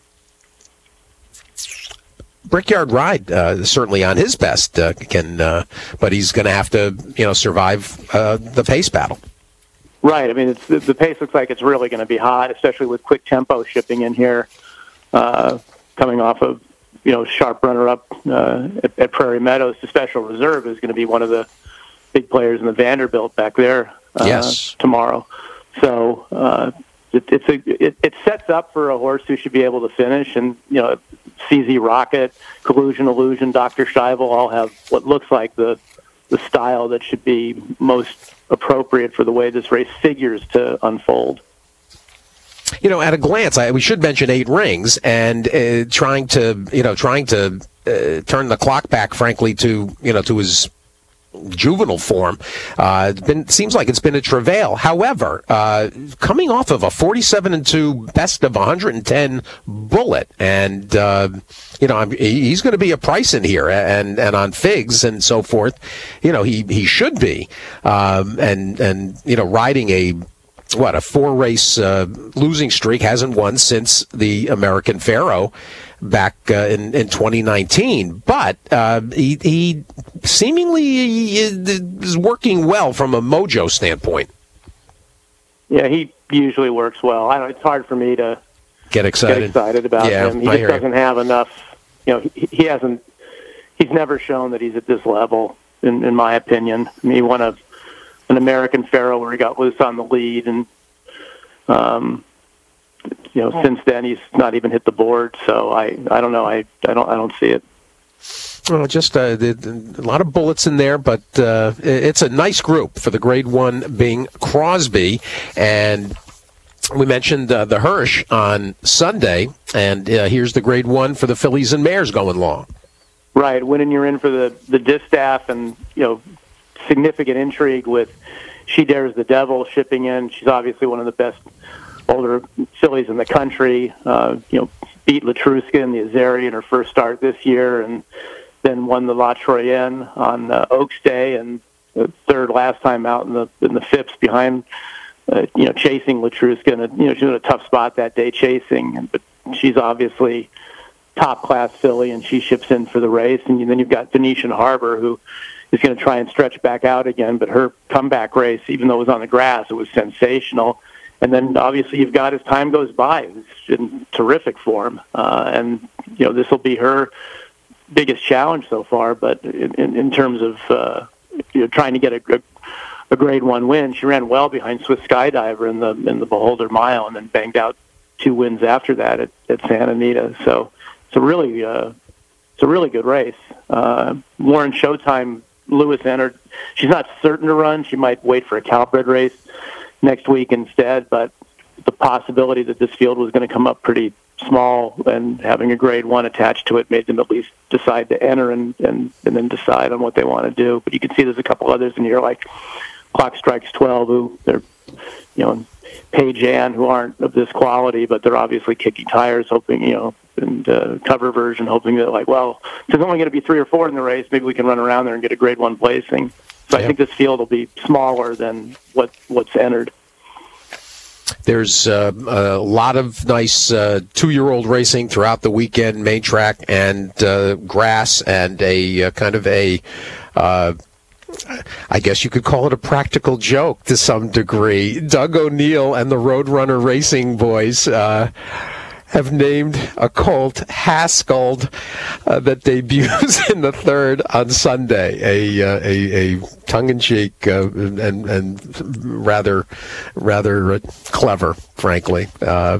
Brickyard Ride uh, certainly on his best uh, can, uh, but he's going to have to, you know, survive uh, the pace battle. Right. I mean, it's, the, the pace looks like it's really going to be hot, especially with quick tempo shipping in here, uh, coming off of you know sharp runner-up uh, at, at Prairie Meadows. The Special Reserve is going to be one of the big players in the Vanderbilt back there uh, yes. tomorrow. So uh, it, it's a, it, it sets up for a horse who should be able to finish. And, you know, C Z Rocket, Collusion Illusion, Doctor Scheivel all have what looks like the, the style that should be most appropriate for the way this race figures to unfold. You know, at a glance, I, we should mention Eight Rings and uh, trying to, you know, trying to uh, turn the clock back, frankly, to, you know, to his juvenile form. Uh, it's been seems like it's been a travail. However, uh, coming off of a forty-seven and two best of one hundred ten bullet, and uh, you know I'm, he's going to be a price in here, and and on figs and so forth. You know he he should be, um, and and you know riding a. What, a four-race uh, losing streak, hasn't won since the American Pharoah back uh, in, in twenty nineteen. But uh, he, he seemingly is working well from a mojo standpoint. Yeah, he usually works well. I don't, it's hard for me to get excited, get excited about yeah, him. He I just doesn't you. have enough. You know, he, he hasn't. He's never shown that he's at this level, in, in my opinion. I mean, he won a an American Pharoah where he got loose on the lead, and um, you know, since then he's not even hit the board. So I, I don't know. I, I don't, I don't see it. Well, just uh, the, a lot of bullets in there, but uh, it's a nice group for the Grade One, being Crosby, and we mentioned uh, the Hirsch on Sunday, and uh, here's the Grade One for the fillies and mares going long. Right, winning you're in for the the distaff, and you know, significant intrigue with She Dares the Devil shipping in. She's obviously one of the best older fillies in the country. Uh, you know, beat Latruska in the Azeri in her first start this year, and then won the La Troyenne on uh, Oaks Day, and the third last time out in the in the Phipps behind, uh, you know, chasing Latruska. And you know, she's in a tough spot that day chasing, but she's obviously top class filly, and she ships in for the race. And then you've got Venetian Harbor, who is going to try and stretch back out again, but her comeback race, even though it was on the grass, it was sensational. And then obviously you've got, as time goes by, it's in terrific form, uh, and you know this will be her biggest challenge so far. But in, in, in terms of uh, you know trying to get a, a, a Grade One win, she ran well behind Swiss Skydiver in the in the Beholder Mile, and then banged out two wins after that at, at Santa Anita. So it's a really uh, it's a really good race. Uh, Lauren Showtime Lewis entered. She's not certain to run. She might wait for a Calbred race next week instead, but the possibility that this field was going to come up pretty small, and having a Grade One attached to it made them at least decide to enter and, and, and then decide on what they want to do. But you can see there's a couple others in here, like Clock Strikes twelve, who they're, you know, Paige Ann, who aren't of this quality, but they're obviously kicking tires, hoping, you know, and uh, cover version, hoping that, like, well, there's only going to be three or four in the race, maybe we can run around there and get a Grade One placing. So yeah. I think this field will be smaller than what what's entered. There's uh, a lot of nice uh, two-year-old racing throughout the weekend, main track and uh, grass, and a uh, kind of a, uh, I guess you could call it a practical joke to some degree. Doug O'Neill and the Roadrunner Racing boys uh, have named a colt Haskell uh, that debuts in the third on Sunday. A uh, a, a tongue-in-cheek uh, and and rather rather clever, frankly, uh,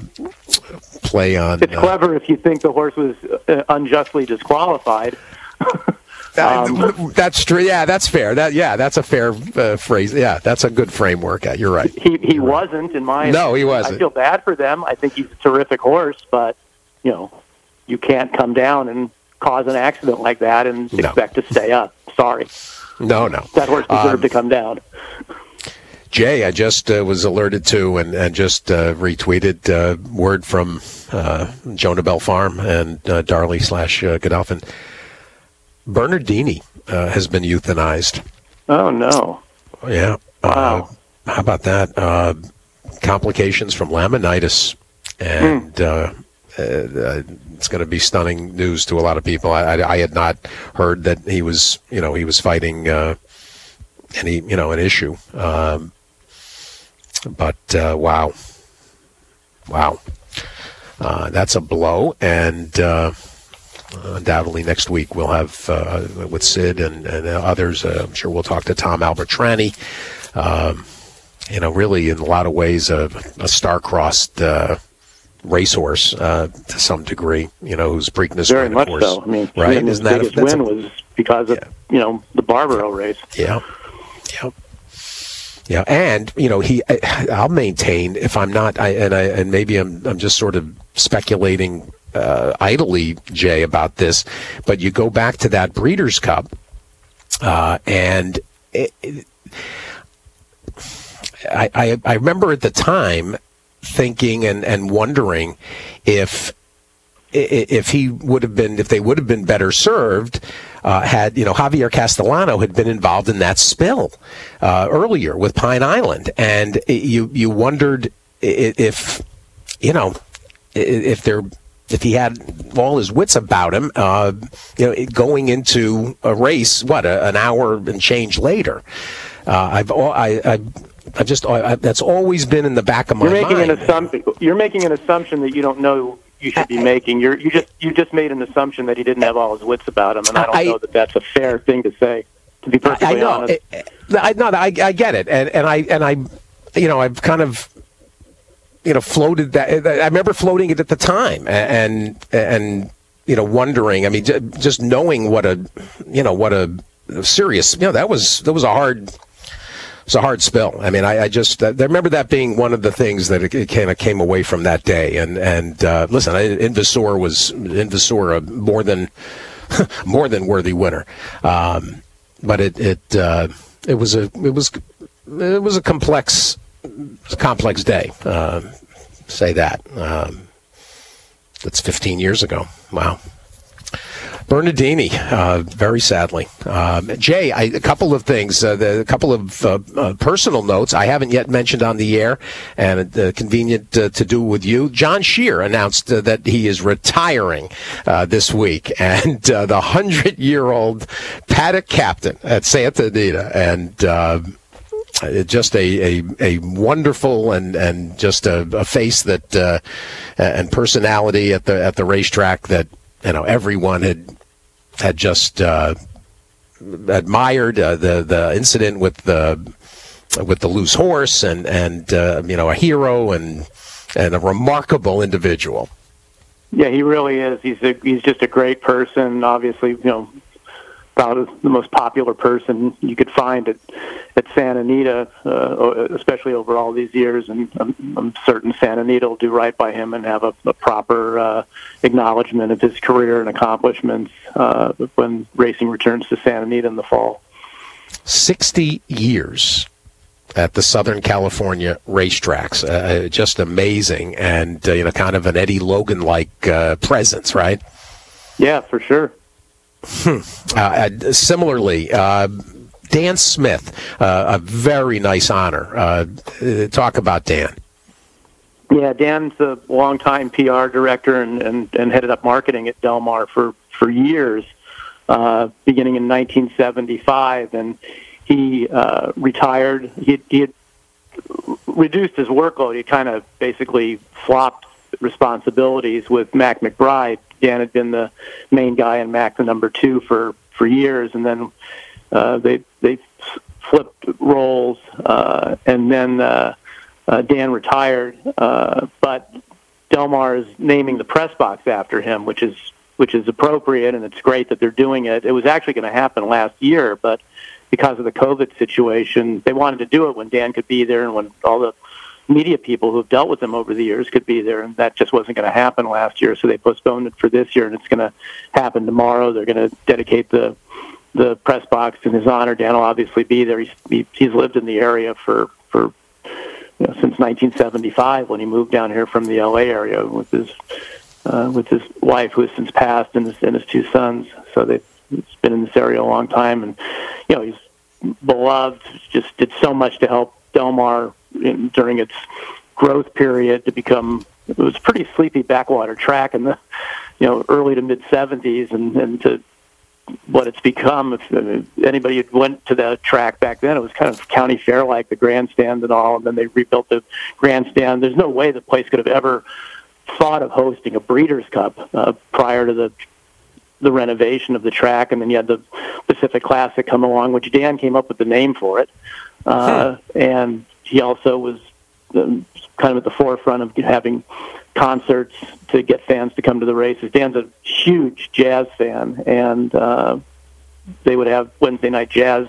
play on. It's uh, clever if you think the horse was uh, unjustly disqualified. Um, that's true. Yeah, that's fair. That yeah, that's a fair uh, phrase. Yeah, that's a good framework. You're right. He he You're wasn't right. in my. No, he wasn't. I feel bad for them. I think he's a terrific horse, but you know, you can't come down and cause an accident like that and No. expect to stay up. Sorry. No, no. That horse deserved Um, to come down. Jay, I just uh, was alerted to and, and just uh, retweeted uh, word from uh, Jonah Bell Farm and uh, Darley slash uh, Godolphin. Bernardini uh, has been euthanized. Oh no! Yeah. Wow. Uh, how about that? Uh, complications from laminitis, and uh, uh, it's going to be stunning news to a lot of people. I, I, I had not heard that he was, you know, he was fighting uh, any, you know, an issue. Um, but uh, wow, wow, uh, that's a blow, and. Uh, Undoubtedly, next week we'll have uh, with Sid and, and others. Uh, I'm sure we'll talk to Tom Albertrani. Um, you know, really, in a lot of ways, a, a star-crossed uh, racehorse uh, to some degree. You know, whose Preakness Very much horse, so. I mean, right? his Isn't that biggest a, that's win a, was because of yeah. you know the Barbaro race. Yeah, yeah, yeah. And you know, he. I, I'll maintain if I'm not, I, and I and maybe I'm I'm just sort of speculating. Uh, idly, Jay, about this, but you go back to that Breeders' Cup, uh, and it, it, I, I, I remember at the time thinking and, and wondering if if he would have been, if they would have been better served, uh, had, you know, Javier Castellano had been involved in that spill uh, earlier with Pine Island, and it, you you wondered if, you know, if they're if he had all his wits about him, uh, you know, going into a race, what, a, an hour and change later. Uh, I've, I, I, I've just, I, that's always been in the back of my you're making mind. An assumption, you're making an assumption that you don't know you should be making. You're, you just, you just made an assumption that he didn't have all his wits about him, and I don't I, know that that's a fair thing to say. To be perfectly I know, honest, it, I know, I, I get it, and and I and I, you know, I've kind of. You know, floated that. I remember floating it at the time, and and you know, wondering. I mean, just knowing what a, you know, what a serious. You know, that was that was a hard. It's a hard spill. I mean, I, I just I remember that being one of the things that it, it kind of came away from that day. And and uh, listen, Invasor was Invasor a more than more than worthy winner, um, but it it uh, it was a it was it was a complex. It's a complex day, uh, say that. Um, that's fifteen years ago. Wow. Bernardini, uh, very sadly. Um, Jay, I, a couple of things, uh, the, a couple of uh, uh, personal notes I haven't yet mentioned on the air, and uh, convenient uh, to do with you. John Shear announced uh, that he is retiring uh, this week, and uh, the hundred-year-old paddock captain at Santa Anita, and uh, just a, a, a wonderful and, and just a, a face that uh, and personality at the at the racetrack that you know everyone had had just uh, admired. Uh, the the incident with the with the loose horse and and uh, you know a hero and and a remarkable individual. Yeah, he really is. He's a, he's just a great person. Obviously, you know. About the most popular person you could find at at Santa Anita, uh, especially over all these years, and I'm, I'm certain Santa Anita will do right by him and have a, a proper uh, acknowledgement of his career and accomplishments uh, when racing returns to Santa Anita in the fall. Sixty years at the Southern California racetracks, uh, just amazing, and uh, you know, kind of an Eddie Logan-like uh, presence, right? Yeah, for sure. Hmm. Uh, similarly, uh, Dan Smith, uh, a very nice honor. Uh, talk about Dan. Yeah, Dan's a longtime P R director and, and, and headed up marketing at Del Mar for, for years, uh, beginning in nineteen seventy-five. And he uh, retired. He, he had reduced his workload. He kind of basically flopped responsibilities with Mac McBride. Dan had been the main guy and Mac the number two for, for years, and then uh, they they flipped roles, uh, and then uh, uh, Dan retired. Uh, but Del Mar is naming the press box after him, which is which is appropriate, and it's great that they're doing it. It was actually going to happen last year, but because of the COVID situation, they wanted to do it when Dan could be there and when all the media people who have dealt with him over the years could be there, and that just wasn't going to happen last year, so they postponed it for this year, and it's going to happen tomorrow. They're going to dedicate the the press box in his honor. Dan will obviously be there. He's, he, he's lived in the area for, for you know, since nineteen seventy-five when he moved down here from the L A area with his uh, with his wife, who has since passed, and his, and his two sons. So they've it's been in this area a long time, and you know he's beloved. Just did so much to help Del Mar in, during its growth period to become. It was a pretty sleepy backwater track in the you know early to mid seventies, and, and to what it's become. If uh, anybody had went to the track back then, it was kind of county fair like, the grandstand and all, and then they rebuilt the grandstand. There's no way the place could have ever thought of hosting a Breeders' Cup uh, prior to the the renovation of the track, and then you had the Pacific Classic come along, which Dan came up with the name for it, uh, hmm. and he also was um, kind of at the forefront of having concerts to get fans to come to the races. Dan's a huge jazz fan, and uh, they would have Wednesday night jazz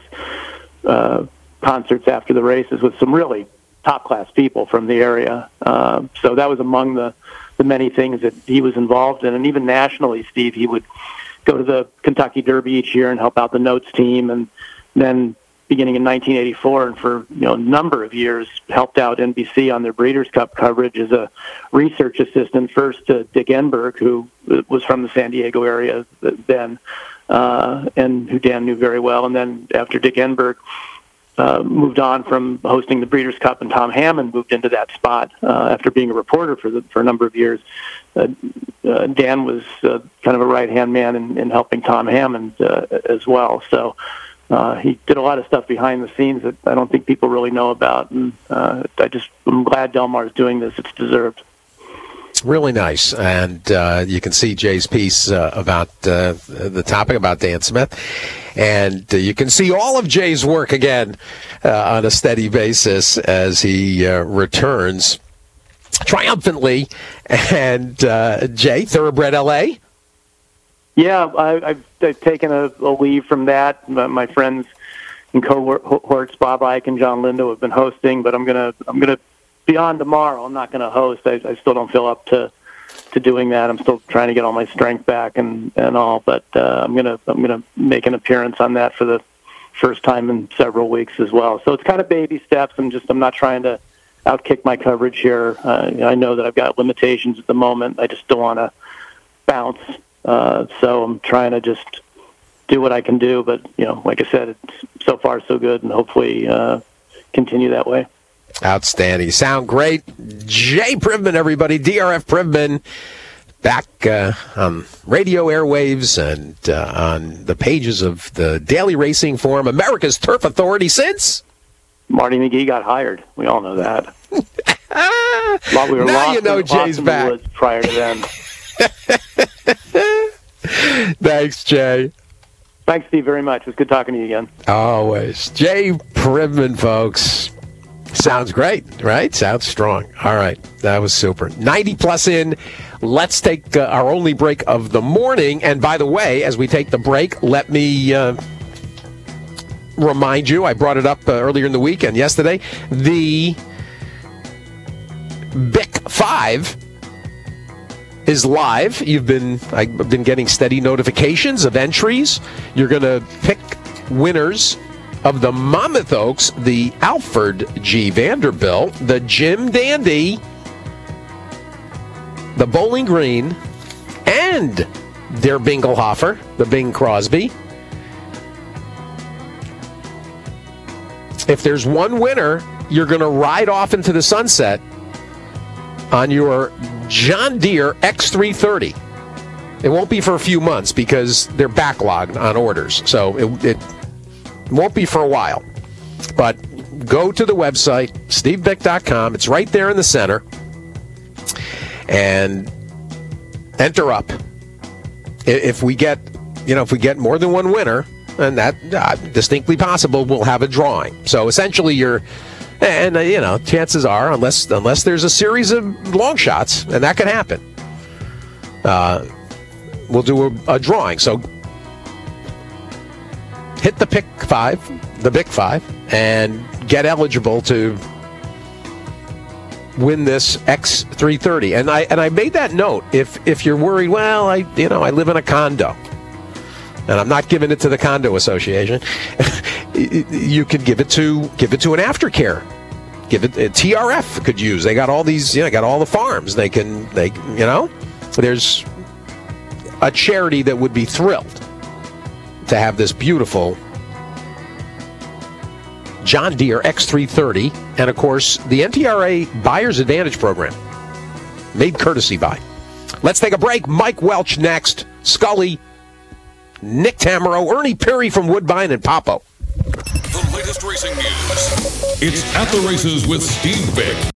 uh, concerts after the races with some really top-class people from the area. Uh, so that was among the, the many things that he was involved in. And even nationally, Steve, he would go to the Kentucky Derby each year and help out the Notes team, and then beginning in nineteen eighty-four, and for you know a number of years, helped out N B C on their Breeders' Cup coverage as a research assistant, first to Dick Enberg, who was from the San Diego area then, uh, and who Dan knew very well. And then after Dick Enberg uh, moved on from hosting the Breeders' Cup, and Tom Hammond moved into that spot uh, after being a reporter for the, for a number of years, uh, uh, Dan was uh, kind of a right-hand man in, in helping Tom Hammond uh, as well. So Uh, he did a lot of stuff behind the scenes that I don't think people really know about, and uh, I just I'm glad Del Mar is doing this. It's deserved. Really nice, and uh, you can see Jay's piece uh, about uh, the topic about Dan Smith, and uh, you can see all of Jay's work again uh, on a steady basis as he uh, returns triumphantly. And uh, Jay, Thoroughbred L A. Yeah, I, I've, I've taken a, a leave from that. My, my friends and cohorts, Bob Ike and John Lindo, have been hosting, but I'm gonna I'm gonna be on tomorrow. I'm not gonna host. I, I still don't feel up to to doing that. I'm still trying to get all my strength back and, and all. But uh, I'm gonna I'm gonna make an appearance on that for the first time in several weeks as well. So it's kind of baby steps. I'm just I'm not trying to outkick my coverage here. Uh, I know that I've got limitations at the moment. I just still want to bounce. Uh, so I'm trying to just do what I can do, but you know, like I said, it's so far so good, and hopefully uh, continue that way. Outstanding. Sound great. Jay Privman, everybody. D R F Privman, back uh, on radio airwaves and uh, on the pages of the Daily Racing Forum, America's Turf Authority since Marty McGee got hired. We all know that. While we were now lost you know in, Jay's lost back. In the woods prior to then. Thanks, Jay. Thanks, Steve, very much. It was good talking to you again. Always. Jay Privman, folks. Sounds great, right? Sounds strong. All right. That was super. ninety plus in. Let's take uh, our only break of the morning. And by the way, as we take the break, let me uh, remind you, I brought it up uh, earlier in the week and yesterday, the B I C five is live. You've been I've been getting steady notifications of entries. You're going to pick winners of the Monmouth Oaks, the Alfred G. Vanderbilt, the Jim Dandy, the Bowling Green, and Der Bingelhofer, the Bing Crosby. If there's one winner, you're going to ride off into the sunset on your John Deere X three thirty. It won't be for a few months because they're backlogged on orders. So it, it won't be for a while. But go to the website, steve bick dot com. It's right there in the center. And enter up. If we get, you know, if we get more than one winner, and that uh, distinctly possible, we'll have a drawing. So essentially you're And, uh, you know, chances are, unless unless there's a series of long shots, and that can happen, uh, we'll do a, a drawing. So hit the pick five, the Bic five, and get eligible to win this X three thirty. And I and I made that note. If if you're worried, well, I you know I live in a condo, and I'm not giving it to the condo association. You could give it to give it to an aftercare. Give it uh, T R F could use. They got all these. You know, got all the farms. They can. They you know. There's a charity that would be thrilled to have this beautiful John Deere X three thirty, and of course the N T R A Buyer's Advantage Program, made courtesy by. Let's take a break. Mike Welch next. Scully, Nick Tamaro, Ernie Perry from Woodbine, and Popo. The latest racing news. It's At the Races with Steve Bick.